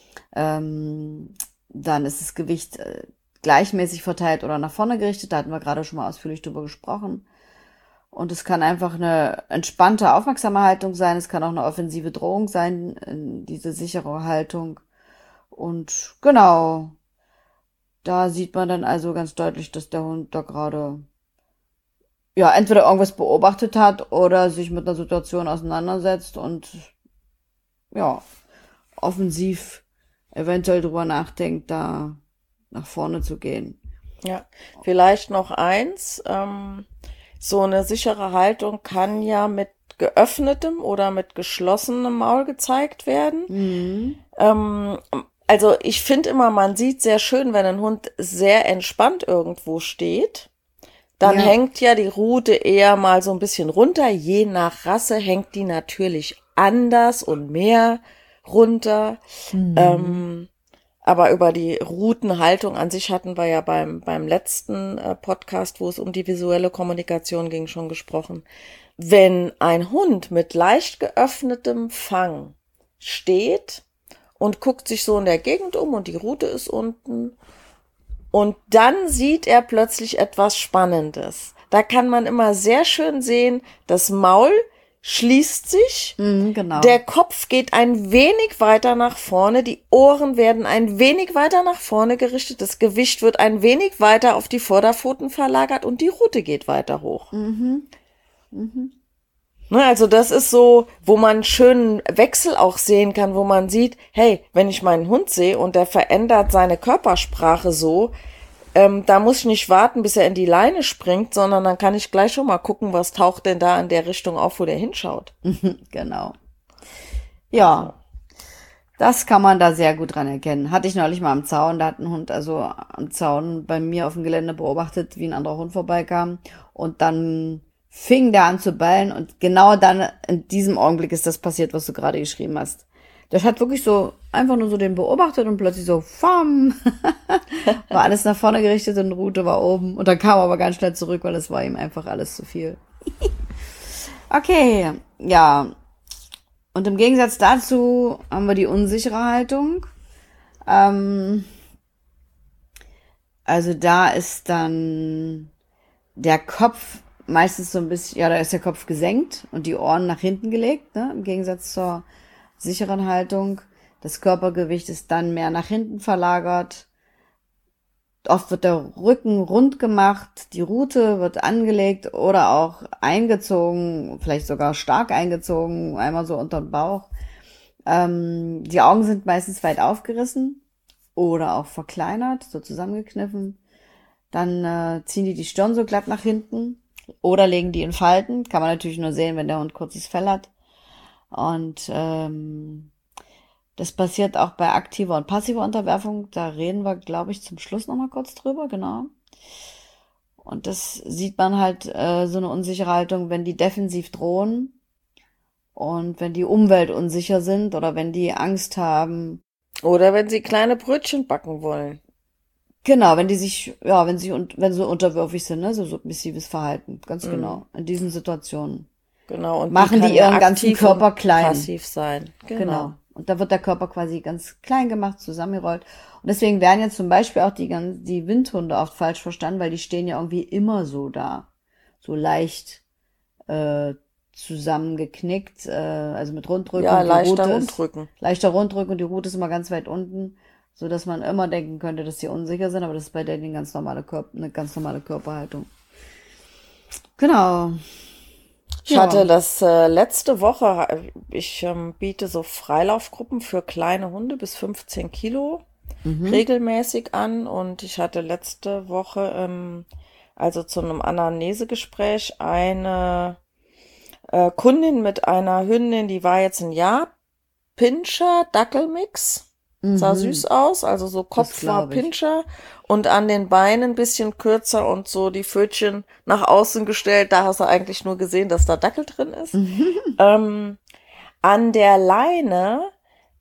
Ähm, dann ist das Gewicht äh, gleichmäßig verteilt oder nach vorne gerichtet. Da hatten wir gerade schon mal ausführlich drüber gesprochen. Und es kann einfach eine entspannte, aufmerksame Haltung sein. Es kann auch eine offensive Drohung sein, diese sichere Haltung. Und genau, da sieht man dann also ganz deutlich, dass der Hund da gerade, ja, entweder irgendwas beobachtet hat oder sich mit einer Situation auseinandersetzt und, ja, offensiv eventuell drüber nachdenkt, da nach vorne zu gehen. Ja, vielleicht noch eins, ähm, so eine sichere Haltung kann ja mit geöffnetem oder mit geschlossenem Maul gezeigt werden. Mhm. Ähm, also ich finde immer, man sieht sehr schön, wenn ein Hund sehr entspannt irgendwo steht. Dann Ja. hängt ja die Rute eher mal so ein bisschen runter. Je nach Rasse hängt die natürlich anders und mehr runter. Mhm. Ähm, aber über die Rutenhaltung an sich hatten wir ja beim, beim letzten äh, Podcast, wo es um die visuelle Kommunikation ging, schon gesprochen. Wenn ein Hund mit leicht geöffnetem Fang steht und guckt sich so in der Gegend um und die Rute ist unten und dann sieht er plötzlich etwas Spannendes. Da kann man immer sehr schön sehen, das Maul schließt sich, Mhm, genau. der Kopf geht ein wenig weiter nach vorne, die Ohren werden ein wenig weiter nach vorne gerichtet, das Gewicht wird ein wenig weiter auf die Vorderpfoten verlagert und die Rute geht weiter hoch. Mhm. Mhm. Ne, also das ist so, wo man einen schönen Wechsel auch sehen kann, wo man sieht, hey, wenn ich meinen Hund sehe und der verändert seine Körpersprache so, ähm, da muss ich nicht warten, bis er in die Leine springt, sondern dann kann ich gleich schon mal gucken, was taucht denn da in der Richtung auf, wo der hinschaut. Genau. Ja, das kann man da sehr gut dran erkennen. Hatte ich neulich mal am Zaun, da hat ein Hund also am Zaun bei mir auf dem Gelände beobachtet, wie ein anderer Hund vorbeikam und dann fing der an zu bellen und genau dann in diesem Augenblick ist das passiert, was du gerade geschrieben hast. Der hat wirklich so einfach nur so den beobachtet und plötzlich so, fam, war alles nach vorne gerichtet und die Rute war oben und dann kam er aber ganz schnell zurück, weil es war ihm einfach alles zu viel. Okay, ja. Und im Gegensatz dazu haben wir die unsichere Haltung. Ähm, also da ist dann der Kopf meistens so ein bisschen, ja, da ist der Kopf gesenkt und die Ohren nach hinten gelegt, ne, im Gegensatz zur sicheren Haltung. Das Körpergewicht ist dann mehr nach hinten verlagert. Oft wird der Rücken rund gemacht, die Rute wird angelegt oder auch eingezogen, vielleicht sogar stark eingezogen, einmal so unter den Bauch. Ähm, die Augen sind meistens weit aufgerissen oder auch verkleinert, so zusammengekniffen. Dann äh, ziehen die die Stirn so glatt nach hinten oder legen die in Falten. Kann man natürlich nur sehen, wenn der Hund kurzes Fell hat. Und ähm, das passiert auch bei aktiver und passiver Unterwerfung. Da reden wir, glaube ich, zum Schluss nochmal kurz drüber, genau. Und das sieht man halt, äh, so eine unsichere Haltung, wenn die defensiv drohen und wenn die Umwelt unsicher sind oder wenn die Angst haben. Oder wenn sie kleine Brötchen backen wollen. Genau, wenn die sich, ja, wenn sie und wenn sie unterwürfig sind, ne, so submissives Verhalten, ganz Mhm. genau, in diesen Situationen. Genau. Und Machen die kann ja ihren ganzen aktiv Körper und klein. passiv sein. Genau. Genau. Und da wird der Körper quasi ganz klein gemacht, zusammengerollt. Und deswegen werden jetzt zum Beispiel auch die ganz, die Windhunde oft falsch verstanden, weil die stehen ja irgendwie immer so da. So leicht, äh, zusammengeknickt, äh, also mit Rundrücken. Ja, Die leichter Rute ist- Rundrücken. Leichter Rundrücken und die Rute ist immer ganz weit unten, so dass man immer denken könnte, dass sie unsicher sind, aber das ist bei denen eine ganz normale Körper, eine ganz normale Körperhaltung. Genau. Ich Ja. hatte das äh, letzte Woche, ich ähm, biete so Freilaufgruppen für kleine Hunde bis fünfzehn Kilo Mhm. regelmäßig an und ich hatte letzte Woche, ähm, also zu einem Anamnesegespräch, eine äh, Kundin mit einer Hündin, die war jetzt ein Jahr, Pinscher, Dackelmix, sah Mhm. süß aus, also so Kopf war glaub ich. Pinscher und an den Beinen ein bisschen kürzer und so die Pfötchen nach außen gestellt, da hast du eigentlich nur gesehen, dass da Dackel drin ist. Mhm. Ähm, an der Leine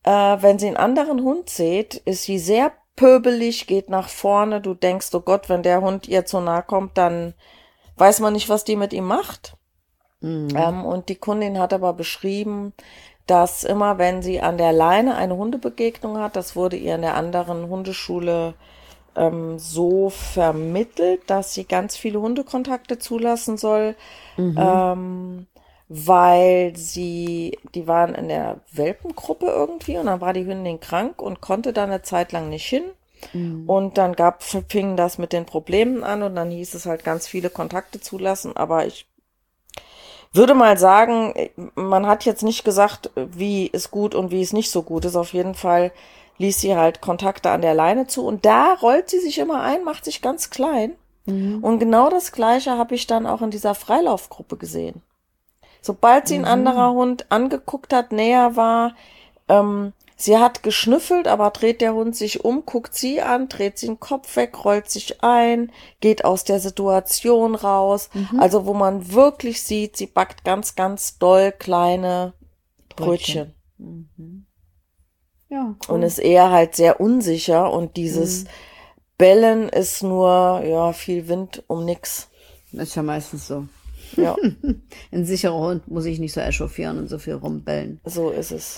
Äh, wenn sie einen anderen Hund sieht, ist sie sehr pöbelig, geht nach vorne. Du denkst, oh Gott, wenn der Hund ihr zu nahe kommt, dann weiß man nicht, was die mit ihm macht. Mhm. Ähm, und die Kundin hat aber beschrieben, dass immer, wenn sie an der Leine eine Hundebegegnung hat, das wurde ihr in der anderen Hundeschule ähm, so vermittelt, dass sie ganz viele Hundekontakte zulassen soll, mhm. ähm, weil sie, die waren in der Welpengruppe irgendwie und dann war die Hündin krank und konnte da eine Zeit lang nicht hin. Mhm. Und dann gab, fing das mit den Problemen an und dann hieß es halt ganz viele Kontakte zulassen, aber ich würde mal sagen, man hat jetzt nicht gesagt, wie ist gut und wie ist nicht so gut ist. Auf jeden Fall ließ sie halt Kontakte an der Leine zu und da rollt sie sich immer ein, macht sich ganz klein. Mhm. Und genau das Gleiche habe ich dann auch in dieser Freilaufgruppe gesehen. Sobald sie mhm. ein anderer Hund angeguckt hat, näher war, ähm, sie hat geschnüffelt, aber dreht der Hund sich um, guckt sie an, dreht sie den Kopf weg, rollt sich ein, geht aus der Situation raus. Mhm. Also wo man wirklich sieht, sie backt ganz, ganz doll kleine Brötchen. Brötchen. Mhm. Ja, cool. Und ist eher halt sehr unsicher und dieses mhm. Bellen ist nur, ja, viel Wind um nix. Das ist ja meistens so. Ja. Ein sicherer Hund muss ich nicht so echauffieren und so viel rumbellen. So ist es.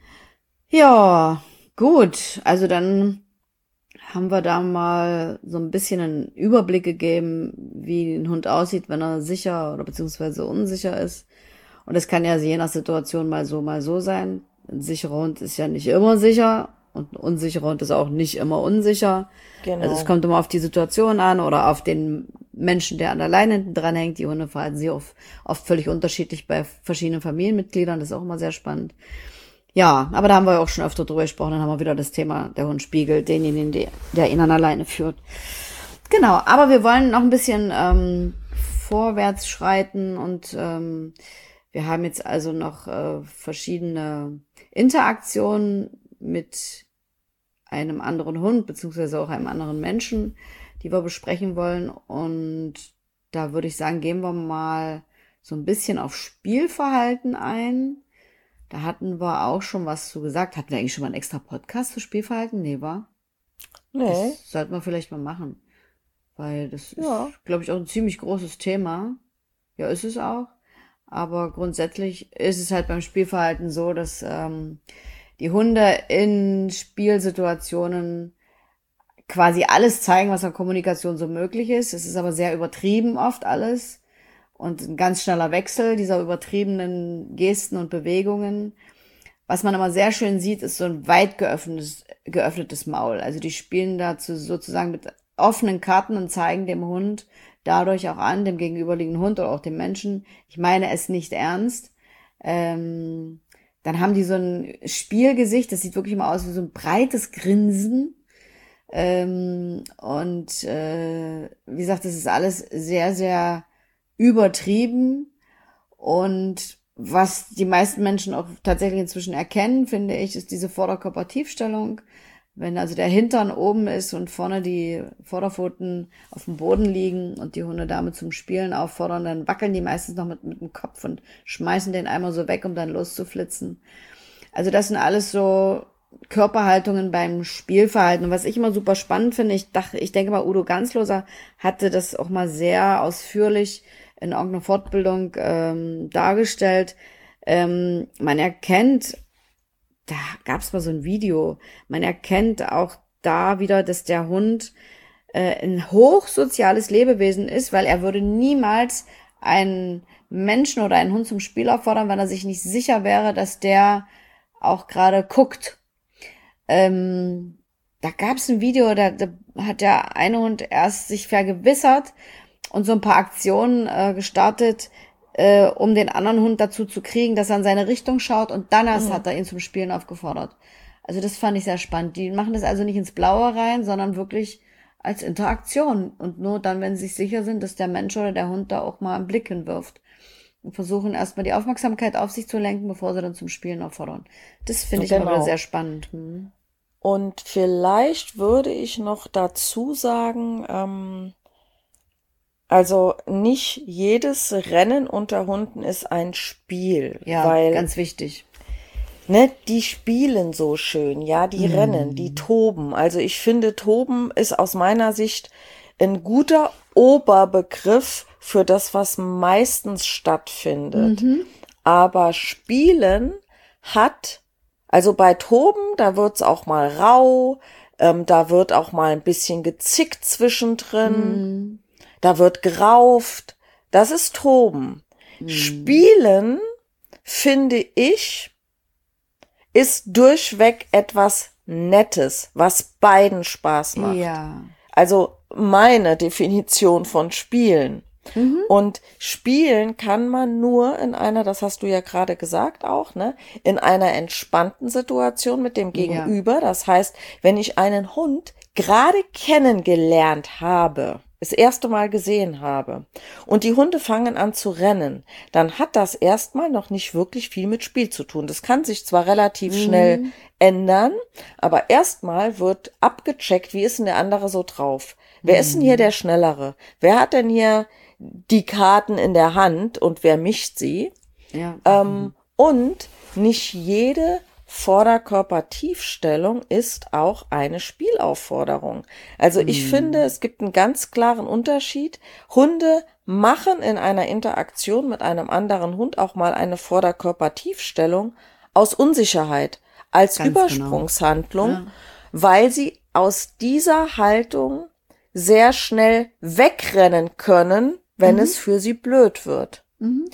Ja, gut. Also dann haben wir da mal so ein bisschen einen Überblick gegeben, wie ein Hund aussieht, wenn er sicher oder beziehungsweise unsicher ist. Und es kann ja je nach Situation mal so, mal so sein. Ein sicherer Hund ist ja nicht immer sicher und ein unsicherer Hund ist auch nicht immer unsicher. Genau. Also es kommt immer auf die Situation an oder auf den Menschen, der an der Leine hinten dran hängt. Die Hunde verhalten sich oft, oft völlig unterschiedlich bei verschiedenen Familienmitgliedern. Das ist auch immer sehr spannend. Ja, aber da haben wir auch schon öfter drüber gesprochen. Dann haben wir wieder das Thema, der Hund spiegelt denjenigen, der, der ihn an der Leine führt. Genau, aber wir wollen noch ein bisschen ähm, vorwärts schreiten und ähm, wir haben jetzt also noch äh, verschiedene Interaktionen mit einem anderen Hund, beziehungsweise auch einem anderen Menschen, die wir besprechen wollen. Und da würde ich sagen, gehen wir mal so ein bisschen auf Spielverhalten ein. Da hatten wir auch schon was zu gesagt. Hatten wir eigentlich schon mal einen extra Podcast zu Spielverhalten? Nee, war? Nee. Das sollten wir vielleicht mal machen. Weil das ja. ist, glaube ich, auch ein ziemlich großes Thema. Ja, ist es auch. Aber grundsätzlich ist es halt beim Spielverhalten so, dass ähm, die Hunde in Spielsituationen quasi alles zeigen, was an Kommunikation so möglich ist. Es ist aber sehr übertrieben oft alles. Und ein ganz schneller Wechsel dieser übertriebenen Gesten und Bewegungen. Was man immer sehr schön sieht, ist so ein weit geöffnetes, geöffnetes Maul. Also die spielen dazu sozusagen mit offenen Karten und zeigen dem Hund dadurch auch an, dem gegenüberliegenden Hund oder auch dem Menschen, ich meine es nicht ernst. Ähm, dann haben die so ein Spielgesicht, das sieht wirklich immer aus wie so ein breites Grinsen. Ähm, und äh, wie gesagt, das ist alles sehr, sehr übertrieben und was die meisten Menschen auch tatsächlich inzwischen erkennen, finde ich, ist diese Vorderkörpertiefstellung. Wenn also der Hintern oben ist und vorne die Vorderpfoten auf dem Boden liegen und die Hunde damit zum Spielen auffordern, dann wackeln die meistens noch mit, mit dem Kopf und schmeißen den einmal so weg, um dann loszuflitzen. Also das sind alles so Körperhaltungen beim Spielverhalten. Und was ich immer super spannend finde, ich dachte, ich denke mal, Udo Ganzloser hatte das auch mal sehr ausführlich in irgendeiner Fortbildung ähm, dargestellt. Ähm, man erkennt, da gab es mal so ein Video, man erkennt auch da wieder, dass der Hund äh, ein hochsoziales Lebewesen ist, weil er würde niemals einen Menschen oder einen Hund zum Spiel auffordern, wenn er sich nicht sicher wäre, dass der auch gerade guckt. Ähm, da gab es ein Video, da, da hat der eine Hund erst sich vergewissert und so ein paar Aktionen äh, gestartet, äh, um den anderen Hund dazu zu kriegen, dass er in seine Richtung schaut und dann erst mhm. hat er ihn zum Spielen aufgefordert. Also das fand ich sehr spannend. Die machen das also nicht ins Blaue rein, sondern wirklich als Interaktion und nur dann, wenn sie sich sicher sind, dass der Mensch oder der Hund da auch mal einen Blick hinwirft und versuchen erstmal die Aufmerksamkeit auf sich zu lenken, bevor sie dann zum Spielen auffordern. Das finde ich genau. immer wieder sehr spannend. Hm. Und vielleicht würde ich noch dazu sagen, ähm, also nicht jedes Rennen unter Hunden ist ein Spiel. Ja, weil ganz wichtig. ne, die spielen so schön, ja, die Mhm. rennen, die toben. Also ich finde, toben ist aus meiner Sicht ein guter Oberbegriff für das, was meistens stattfindet. Mhm. Aber Spielen hat, also bei Toben, da wird's auch mal rau, ähm, da wird auch mal ein bisschen gezickt zwischendrin, Mhm. da wird gerauft. Das ist Toben. Mhm. Spielen, finde ich, ist durchweg etwas Nettes, was beiden Spaß macht. Ja. Also meine Definition von Spielen. Mhm. Und spielen kann man nur in einer, das hast du ja gerade gesagt auch, ne, in einer entspannten Situation mit dem Gegenüber. Das heißt, wenn ich einen Hund gerade kennengelernt habe, das erste Mal gesehen habe und die Hunde fangen an zu rennen, dann hat das erstmal noch nicht wirklich viel mit Spiel zu tun. Das kann sich zwar relativ Mhm. schnell ändern, aber erstmal wird abgecheckt, wie ist denn der andere so drauf? Wer ist denn hier der Schnellere? Wer hat denn hier die Karten in der Hand und wer mischt sie? Ja. Ähm, und nicht jede Vorderkörpertiefstellung ist auch eine Spielaufforderung. Also ich Mhm. finde, es gibt einen ganz klaren Unterschied. Hunde machen in einer Interaktion mit einem anderen Hund auch mal eine Vorderkörpertiefstellung aus Unsicherheit, als Ganz genau. Übersprungshandlung, Ja. weil sie aus dieser Haltung sehr schnell wegrennen können, wenn Mhm. es für sie blöd wird. Mhm.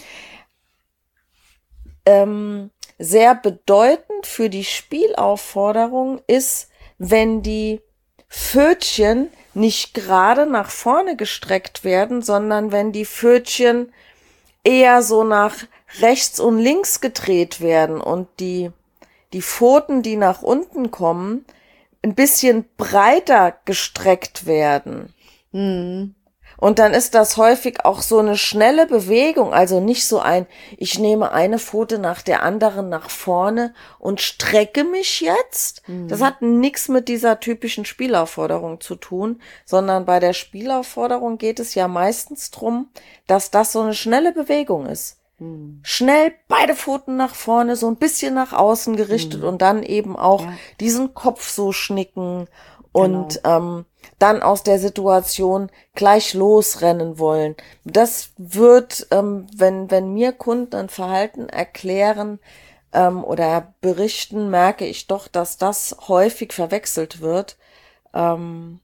Ähm, sehr bedeutend für die Spielaufforderung ist, wenn die Pfötchen nicht gerade nach vorne gestreckt werden, sondern wenn die Pfötchen eher so nach rechts und links gedreht werden und die, die Pfoten, die nach unten kommen, ein bisschen breiter gestreckt werden. Mhm. Und dann ist das häufig auch so eine schnelle Bewegung, also nicht so ein, ich nehme eine Pfote nach der anderen nach vorne und strecke mich jetzt. Mhm. Das hat nichts mit dieser typischen Spielaufforderung zu tun, sondern bei der Spielaufforderung geht es ja meistens drum, dass das so eine schnelle Bewegung ist. Mhm. Schnell beide Pfoten nach vorne, so ein bisschen nach außen gerichtet Mhm. und dann eben auch Ja. diesen Kopf so schnicken und ähm, dann aus der Situation gleich losrennen wollen. Das wird, ähm, wenn wenn mir Kunden ein Verhalten erklären ähm, oder berichten, merke ich doch, dass das häufig verwechselt wird. Ähm,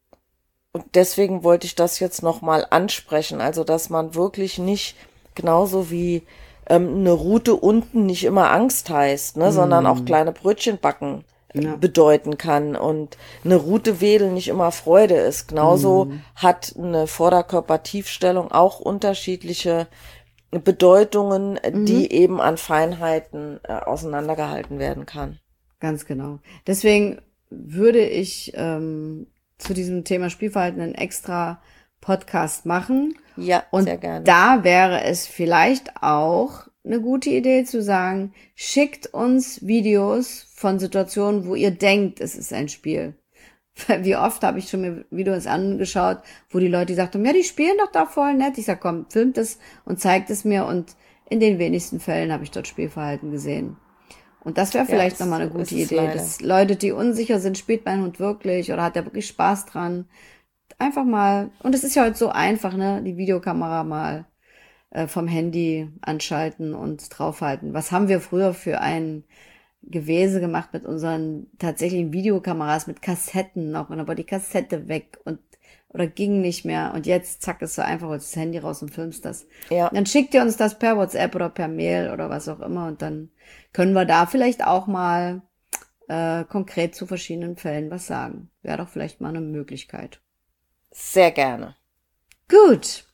und deswegen wollte ich das jetzt nochmal ansprechen. Also, dass man wirklich nicht, genauso wie ähm, eine Route unten nicht immer Angst heißt, ne, sondern auch Mhm. kleine Brötchen backen Ja. bedeuten kann und eine Route wedeln nicht immer Freude ist. Genauso Mhm. hat eine Vorderkörpertiefstellung auch unterschiedliche Bedeutungen, die Mhm. eben an Feinheiten äh, auseinandergehalten werden kann. Ganz genau. Deswegen würde ich ähm, zu diesem Thema Spielverhalten einen extra Podcast machen. Ja, Und sehr gerne. da wäre es vielleicht auch eine gute Idee zu sagen, schickt uns Videos von Situationen, wo ihr denkt, es ist ein Spiel. Wie oft habe ich schon mir Videos angeschaut, wo die Leute gesagt haben, ja, die spielen doch da voll nett. Ich sag, komm, filmt es und zeigt es mir. Und in den wenigsten Fällen habe ich dort Spielverhalten gesehen. Und das wäre Ja, vielleicht es- nochmal eine so gute ist es Idee, leider. dass Leute, die unsicher sind, spielt mein Hund wirklich oder hat er wirklich Spaß dran, einfach mal, und es ist ja heute so einfach, ne, die Videokamera mal äh, vom Handy anschalten und draufhalten. Was haben wir früher für ein Gewese gemacht mit unseren tatsächlichen Videokameras, mit Kassetten noch, und dann war die Kassette weg und oder ging nicht mehr und jetzt zack, ist so einfach, holst das Handy raus und filmst das. Ja. Dann schickt ihr uns das per WhatsApp oder per Mail oder was auch immer und dann können wir da vielleicht auch mal äh, konkret zu verschiedenen Fällen was sagen. Wäre doch vielleicht mal eine Möglichkeit. Sehr gerne. Gut.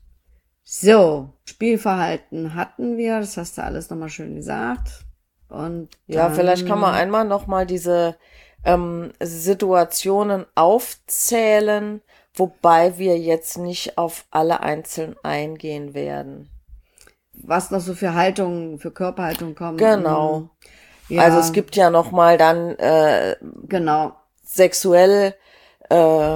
So, Spielverhalten hatten wir, das hast du alles nochmal schön gesagt. Und Ja, dann, vielleicht kann man einmal nochmal diese ähm, Situationen aufzählen, wobei wir jetzt nicht auf alle einzeln eingehen werden. was noch so für Haltungen, für Körperhaltung kommen. Genau. Ja, Also es gibt ja nochmal dann äh, genau. sexuell, äh,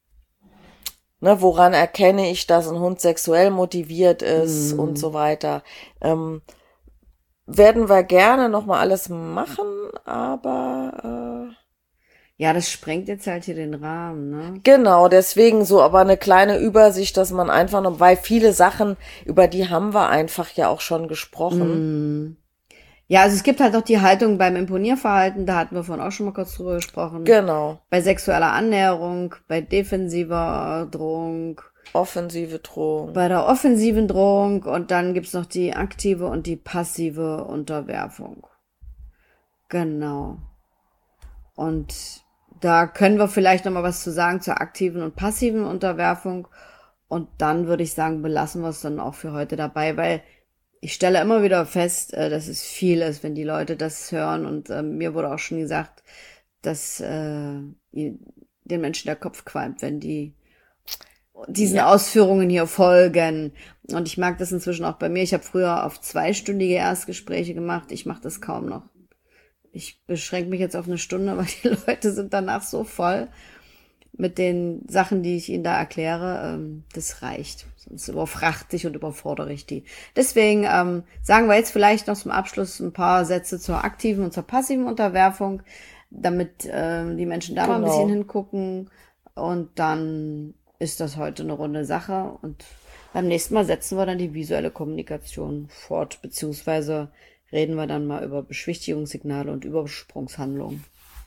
ne, woran erkenne ich, dass ein Hund sexuell motiviert ist Mhm. und so weiter. Ähm, werden wir gerne nochmal alles machen, aber... Äh, ja, das sprengt jetzt halt hier den Rahmen, ne? Genau, deswegen so, aber eine kleine Übersicht, dass man einfach noch, weil viele Sachen, über die haben wir einfach ja auch schon gesprochen. Mm. Ja, also es gibt halt noch die Haltung beim Imponierverhalten, da hatten wir vorhin auch schon mal kurz drüber gesprochen. Genau. Bei sexueller Annäherung, bei defensiver Drohung. Offensive Drohung. Bei der offensiven Drohung und dann gibt's noch die aktive und die passive Unterwerfung. Genau. Und da können wir vielleicht noch mal was zu sagen zur aktiven und passiven Unterwerfung. Und dann würde ich sagen, belassen wir es dann auch für heute dabei, weil ich stelle immer wieder fest, äh, dass es viel ist, wenn die Leute das hören. Und äh, mir wurde auch schon gesagt, dass äh, den Menschen der Kopf qualmt, wenn die diesen ja. Ausführungen hier folgen. Und ich mag das inzwischen auch bei mir. Ich habe früher auf zweistündige Erstgespräche gemacht. Ich mache das kaum noch. Ich beschränke mich jetzt auf eine Stunde, weil die Leute sind danach so voll mit den Sachen, die ich ihnen da erkläre. Ähm, das reicht. Sonst überfrachte ich und überfordere ich die. Deswegen ähm, sagen wir jetzt vielleicht noch zum Abschluss ein paar Sätze zur aktiven und zur passiven Unterwerfung, damit äh, die Menschen da genau. mal ein bisschen hingucken. Und dann ist das heute eine runde Sache. Und beim nächsten Mal setzen wir dann die visuelle Kommunikation fort, beziehungsweise reden wir dann mal über Beschwichtigungssignale und Übersprungshandlungen.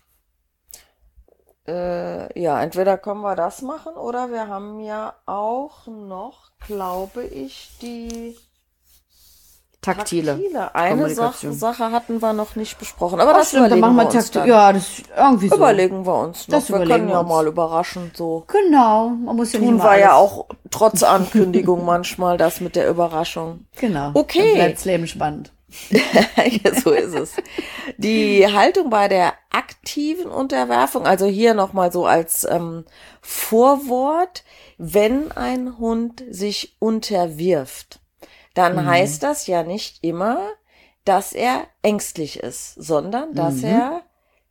Äh, ja, entweder können wir das machen oder wir haben ja auch noch, glaube ich, die Taktile. Taktile. Eine Sache, Sache hatten wir noch nicht besprochen. Aber oh, das stimmt, überlegen dann machen wir, wir uns Taktile. Ja, das irgendwie so. Überlegen wir uns noch. Das wir überlegen können wir ja uns. mal überraschend so. Genau, man muss ja nicht Tun mal wir alles. ja auch trotz Ankündigung manchmal das mit der Überraschung. Genau. Okay. Dann bleibt's Leben spannend. Ja, so ist es. Die Haltung bei der aktiven Unterwerfung, also hier nochmal so als ähm, Vorwort, wenn ein Hund sich unterwirft, dann mhm. heißt das ja nicht immer, dass er ängstlich ist, sondern dass mhm. er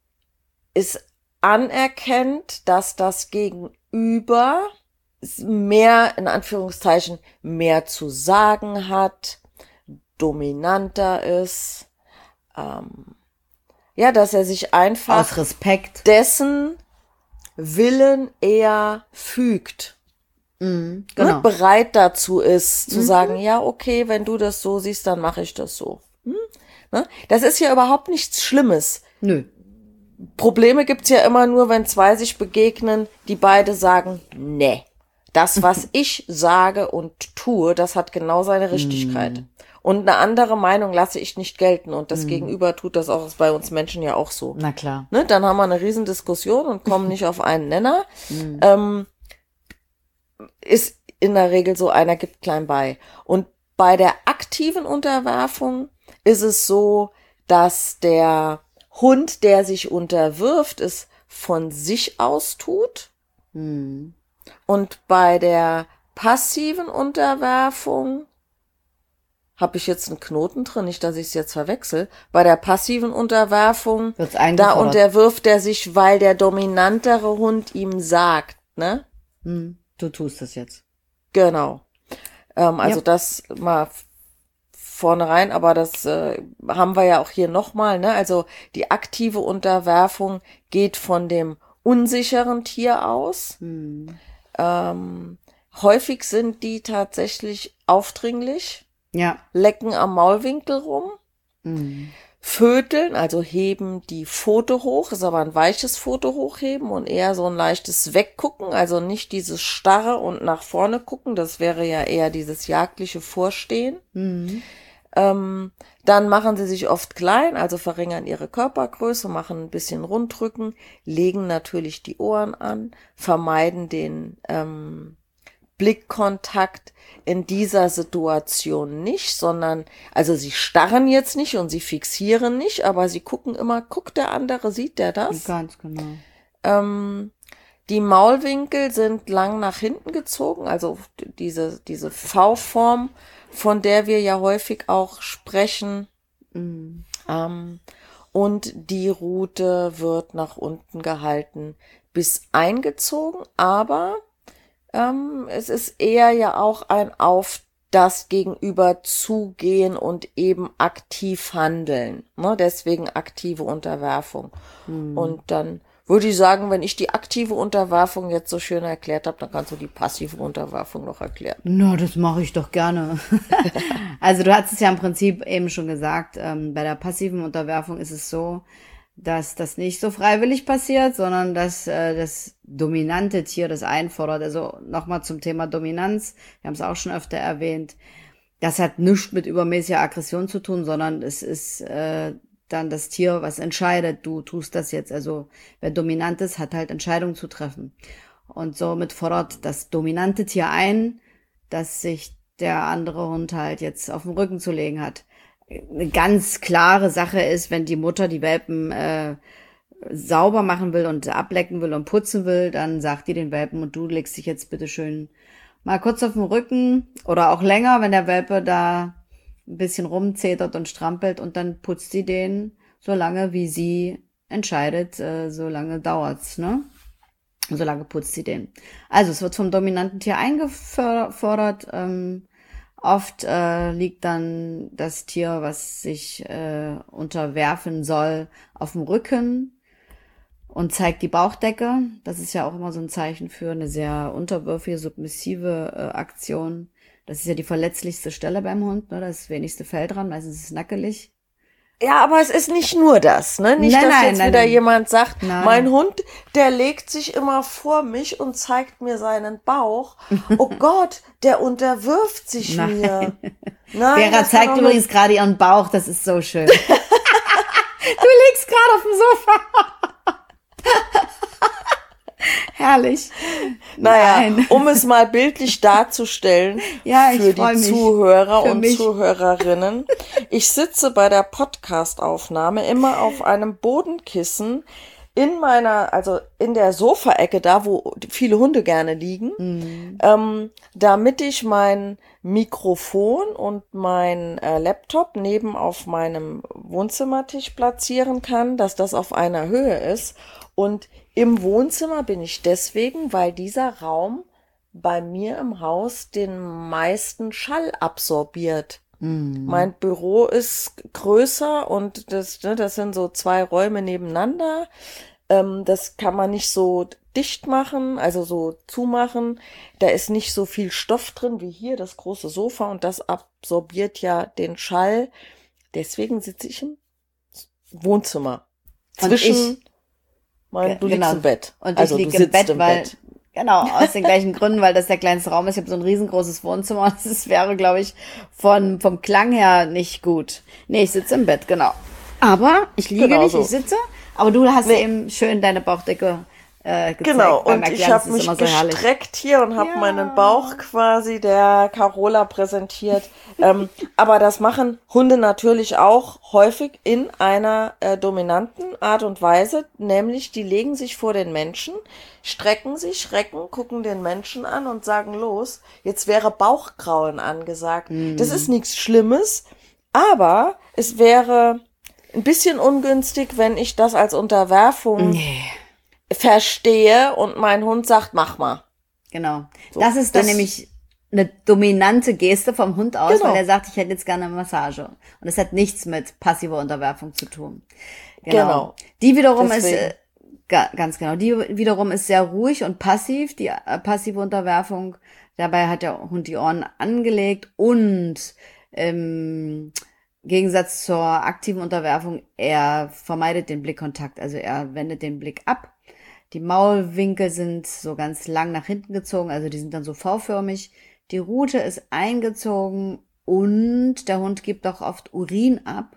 es anerkennt, dass das Gegenüber mehr, in Anführungszeichen, mehr zu sagen hat, dominanter ist, ähm, ja, dass er sich einfach aus Respekt dessen Willen eher fügt, mhm, genau. und bereit dazu ist, zu mhm. sagen, ja, okay, wenn du das so siehst, dann mache ich das so. Hm? Ne? Das ist ja überhaupt nichts Schlimmes. Nö. Probleme gibt's ja immer nur, wenn zwei sich begegnen, die beide sagen, nee, das, was ich sage und tue, das hat genau seine Richtigkeit. Mhm. Und eine andere Meinung lasse ich nicht gelten. Und das mm. Gegenüber tut das auch, ist bei uns Menschen ja auch so. Na klar. Ne? Dann haben wir eine Riesendiskussion und kommen nicht auf einen Nenner. Mm. Ähm, ist in der Regel so, einer gibt klein bei. Und bei der aktiven Unterwerfung ist es so, dass der Hund, der sich unterwirft, es von sich aus tut. Mm. Und bei der passiven Unterwerfung habe ich jetzt einen Knoten drin, nicht, dass ich es jetzt verwechsel. Bei der passiven Unterwerfung, da unterwirft er sich, weil der dominantere Hund ihm sagt, ne? Hm, du tust es jetzt. Genau. Ähm, also ja. das mal vorne rein, aber das äh, haben wir ja auch hier nochmal, ne? Also die aktive Unterwerfung geht von dem unsicheren Tier aus. Hm. Ähm, häufig sind die tatsächlich aufdringlich. Ja. Lecken am Maulwinkel rum, mhm. Föteln, also heben die Pfote hoch, ist aber ein weiches Pfote hochheben und eher so ein leichtes Weggucken, also nicht dieses starre und nach vorne gucken, das wäre ja eher dieses jagdliche Vorstehen. Mhm. Ähm, dann machen sie sich oft klein, also verringern ihre Körpergröße, machen ein bisschen Runddrücken, legen natürlich die Ohren an, vermeiden den ähm, Blickkontakt in dieser Situation nicht, sondern, also sie starren jetzt nicht und sie fixieren nicht, aber sie gucken immer, guckt der andere, sieht der das? Ganz genau. Ähm, die Maulwinkel sind lang nach hinten gezogen, also diese, diese V-Form, von der wir ja häufig auch sprechen. Mhm. Ähm, und die Rute wird nach unten gehalten bis eingezogen, aber Ähm, es ist eher ja auch ein Auf das Gegenüber zugehen und eben aktiv handeln. Ne? Deswegen aktive Unterwerfung. Mhm. Und dann würde ich sagen, wenn ich die aktive Unterwerfung jetzt so schön erklärt habe, dann kannst du die passive Unterwerfung noch erklären. Na, das mache ich doch gerne. Also du hast es ja im Prinzip eben schon gesagt, ähm, bei der passiven Unterwerfung ist es so, dass das nicht so freiwillig passiert, sondern dass äh, das dominante Tier das einfordert. Also nochmal zum Thema Dominanz, wir haben es auch schon öfter erwähnt, das hat nichts mit übermäßiger Aggression zu tun, sondern es ist äh, dann das Tier, was entscheidet, du tust das jetzt. Also wer dominant ist, hat halt Entscheidungen zu treffen. Und somit fordert das dominante Tier ein, dass sich der andere Hund halt jetzt auf den Rücken zu legen hat. Eine ganz klare Sache ist, wenn die Mutter die Welpen äh, sauber machen will und ablecken will und putzen will, dann sagt die den Welpen, und du legst dich jetzt bitte schön mal kurz auf den Rücken oder auch länger, wenn der Welpe da ein bisschen rumzetert und strampelt, und dann putzt sie den so lange, wie sie entscheidet, äh, so lange dauert's, ne? So lange putzt sie den. Also es wird vom dominanten Tier eingefordert. Ähm, oft äh, liegt dann das Tier, was sich äh, unterwerfen soll, auf dem Rücken und zeigt die Bauchdecke. Das ist ja auch immer so ein Zeichen für eine sehr unterwürfige, submissive äh, Aktion. Das ist ja die verletzlichste Stelle beim Hund, ne? Da ist das wenigste Fell dran, meistens ist es nackelig. Ja, aber es ist nicht nur das, ne? Nicht, Nein, dass nein, jetzt nein, wieder nein. jemand sagt, Nein. mein Hund, der legt sich immer vor mich und zeigt mir seinen Bauch. Oh Gott, der unterwirft sich Nein. mir. Nein, Vera das kann zeigt doch übrigens gerade ihren Bauch, das ist so schön. Du liegst gerade auf dem Sofa. Herrlich. Naja, Nein. um es mal bildlich darzustellen Ja, ich für freu die mich. Zuhörer Für und mich. Zuhörerinnen. Ich sitze bei der Podcast-Aufnahme immer auf einem Bodenkissen in meiner, also in der Sofaecke, da wo viele Hunde gerne liegen, Mhm. ähm, damit ich mein Mikrofon und mein äh, Laptop neben auf meinem Wohnzimmertisch platzieren kann, dass das auf einer Höhe ist. Und im Wohnzimmer bin ich deswegen, weil dieser Raum bei mir im Haus den meisten Schall absorbiert. Mhm. Mein Büro ist größer und das, ne, das sind so zwei Räume nebeneinander. Ähm, das kann man nicht so dicht machen, also so zumachen. Da ist nicht so viel Stoff drin wie hier, das große Sofa, und das absorbiert ja den Schall. Deswegen sitze ich im Wohnzimmer. Und Zwischen, ich- mein, du Ge- liegst genau. im Bett. Und also ich du liege im sitzt Bett, weil, Bett. genau, aus den gleichen Gründen, weil das der kleinste Raum ist. Ich habe so ein riesengroßes Wohnzimmer. Das wäre, glaube ich, von, vom Klang her nicht gut. Nee, ich sitze im Bett, genau. Aber ich liege Genau nicht, so. ich sitze. Aber du hast Nee. eben schön deine Bauchdecke äh, gezeigt. Genau, beim und ich Erklären. habe Das ist mich immer so herrlich. gestreckt hier und habe Ja. meinen Bauch quasi der Carola präsentiert. ähm, aber das machen Hunde natürlich auch häufig in einer äh, dominanten Art und Weise, nämlich die legen sich vor den Menschen, strecken sich, schrecken, gucken den Menschen an und sagen, los, jetzt wäre Bauchkraulen angesagt. Das ist nichts Schlimmes, aber es wäre ein bisschen ungünstig, wenn ich das als Unterwerfung Nee. verstehe und mein Hund sagt, mach mal. Genau. So, das ist dann das- nämlich eine dominante Geste vom Hund aus, Genau. weil er sagt, ich hätte jetzt gerne eine Massage. Und das hat nichts mit passiver Unterwerfung zu tun. Genau. Die wiederum Deswegen. ist, äh, ga, ganz genau, die wiederum ist sehr ruhig und passiv, die äh, passive Unterwerfung. Dabei hat der Hund die Ohren angelegt und im Gegensatz zur aktiven Unterwerfung, er vermeidet den Blickkontakt, also er wendet den Blick ab. Die Maulwinkel sind so ganz lang nach hinten gezogen, also die sind dann so V-förmig. Die Rute ist eingezogen und der Hund gibt auch oft Urin ab,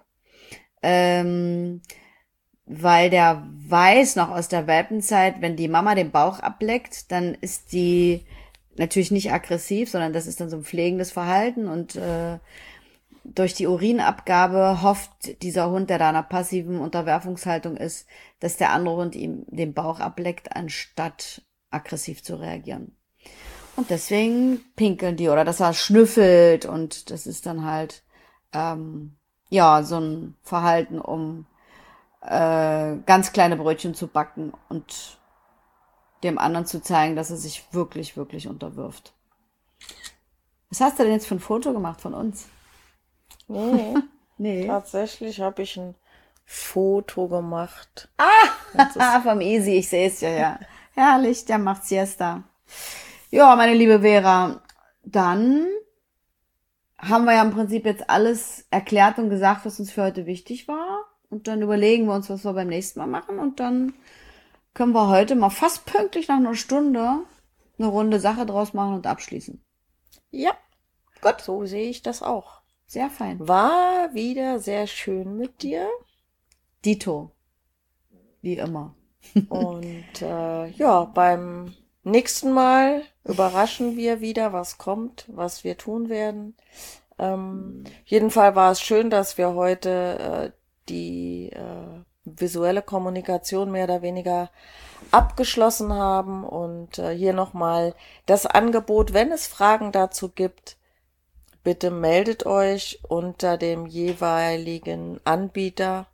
ähm, weil der weiß noch aus der Welpenzeit, wenn die Mama den Bauch ableckt, dann ist die natürlich nicht aggressiv, sondern das ist dann so ein pflegendes Verhalten, und äh, durch die Urinabgabe hofft dieser Hund, der da in einer passiven Unterwerfungshaltung ist, dass der andere Hund ihm den Bauch ableckt, anstatt aggressiv zu reagieren. Und deswegen pinkeln die, oder dass er schnüffelt, und das ist dann halt ähm, ja so ein Verhalten, um äh, ganz kleine Brötchen zu backen und dem anderen zu zeigen, dass er sich wirklich, wirklich unterwirft. Was hast du denn jetzt für ein Foto gemacht von uns? Nee, Nee. tatsächlich habe ich ein Foto gemacht. Ah, vom Easy, ich sehe es ja, ja. Herrlich, der macht Siesta. Ja, meine liebe Vera, dann haben wir ja im Prinzip jetzt alles erklärt und gesagt, was uns für heute wichtig war. Und dann überlegen wir uns, was wir beim nächsten Mal machen. Und dann können wir heute mal fast pünktlich nach einer Stunde eine runde Sache draus machen und abschließen. Ja, Gut. so sehe ich das auch. Sehr fein. War wieder sehr schön mit dir. Dito. Wie immer. Und äh, ja, beim nächsten Mal überraschen wir wieder, was kommt, was wir tun werden. Ähm, jeden Fall war es schön, dass wir heute äh, die äh, visuelle Kommunikation mehr oder weniger abgeschlossen haben. Und äh, hier nochmal das Angebot, wenn es Fragen dazu gibt, bitte meldet euch unter dem jeweiligen Anbieter,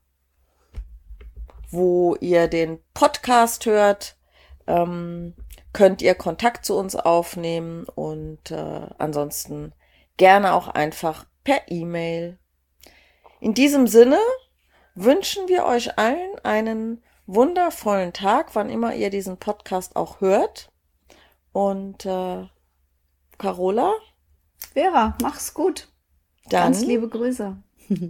wo ihr den Podcast hört, ähm, könnt ihr Kontakt zu uns aufnehmen und äh, ansonsten gerne auch einfach per E-Mail. In diesem Sinne wünschen wir euch allen einen wundervollen Tag, wann immer ihr diesen Podcast auch hört. Und äh, Carola? Vera, mach's gut. Dann Ganz liebe Grüße.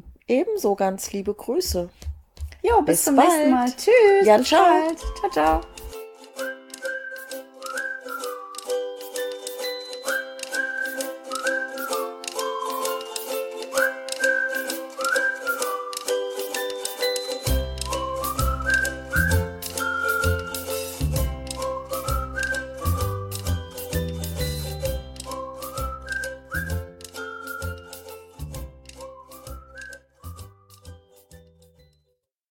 ebenso ganz liebe Grüße. Jo, bis, Bis zum nächsten bald. Mal. Tschüss. Ja, bis ciao. bald. Ciao, ciao.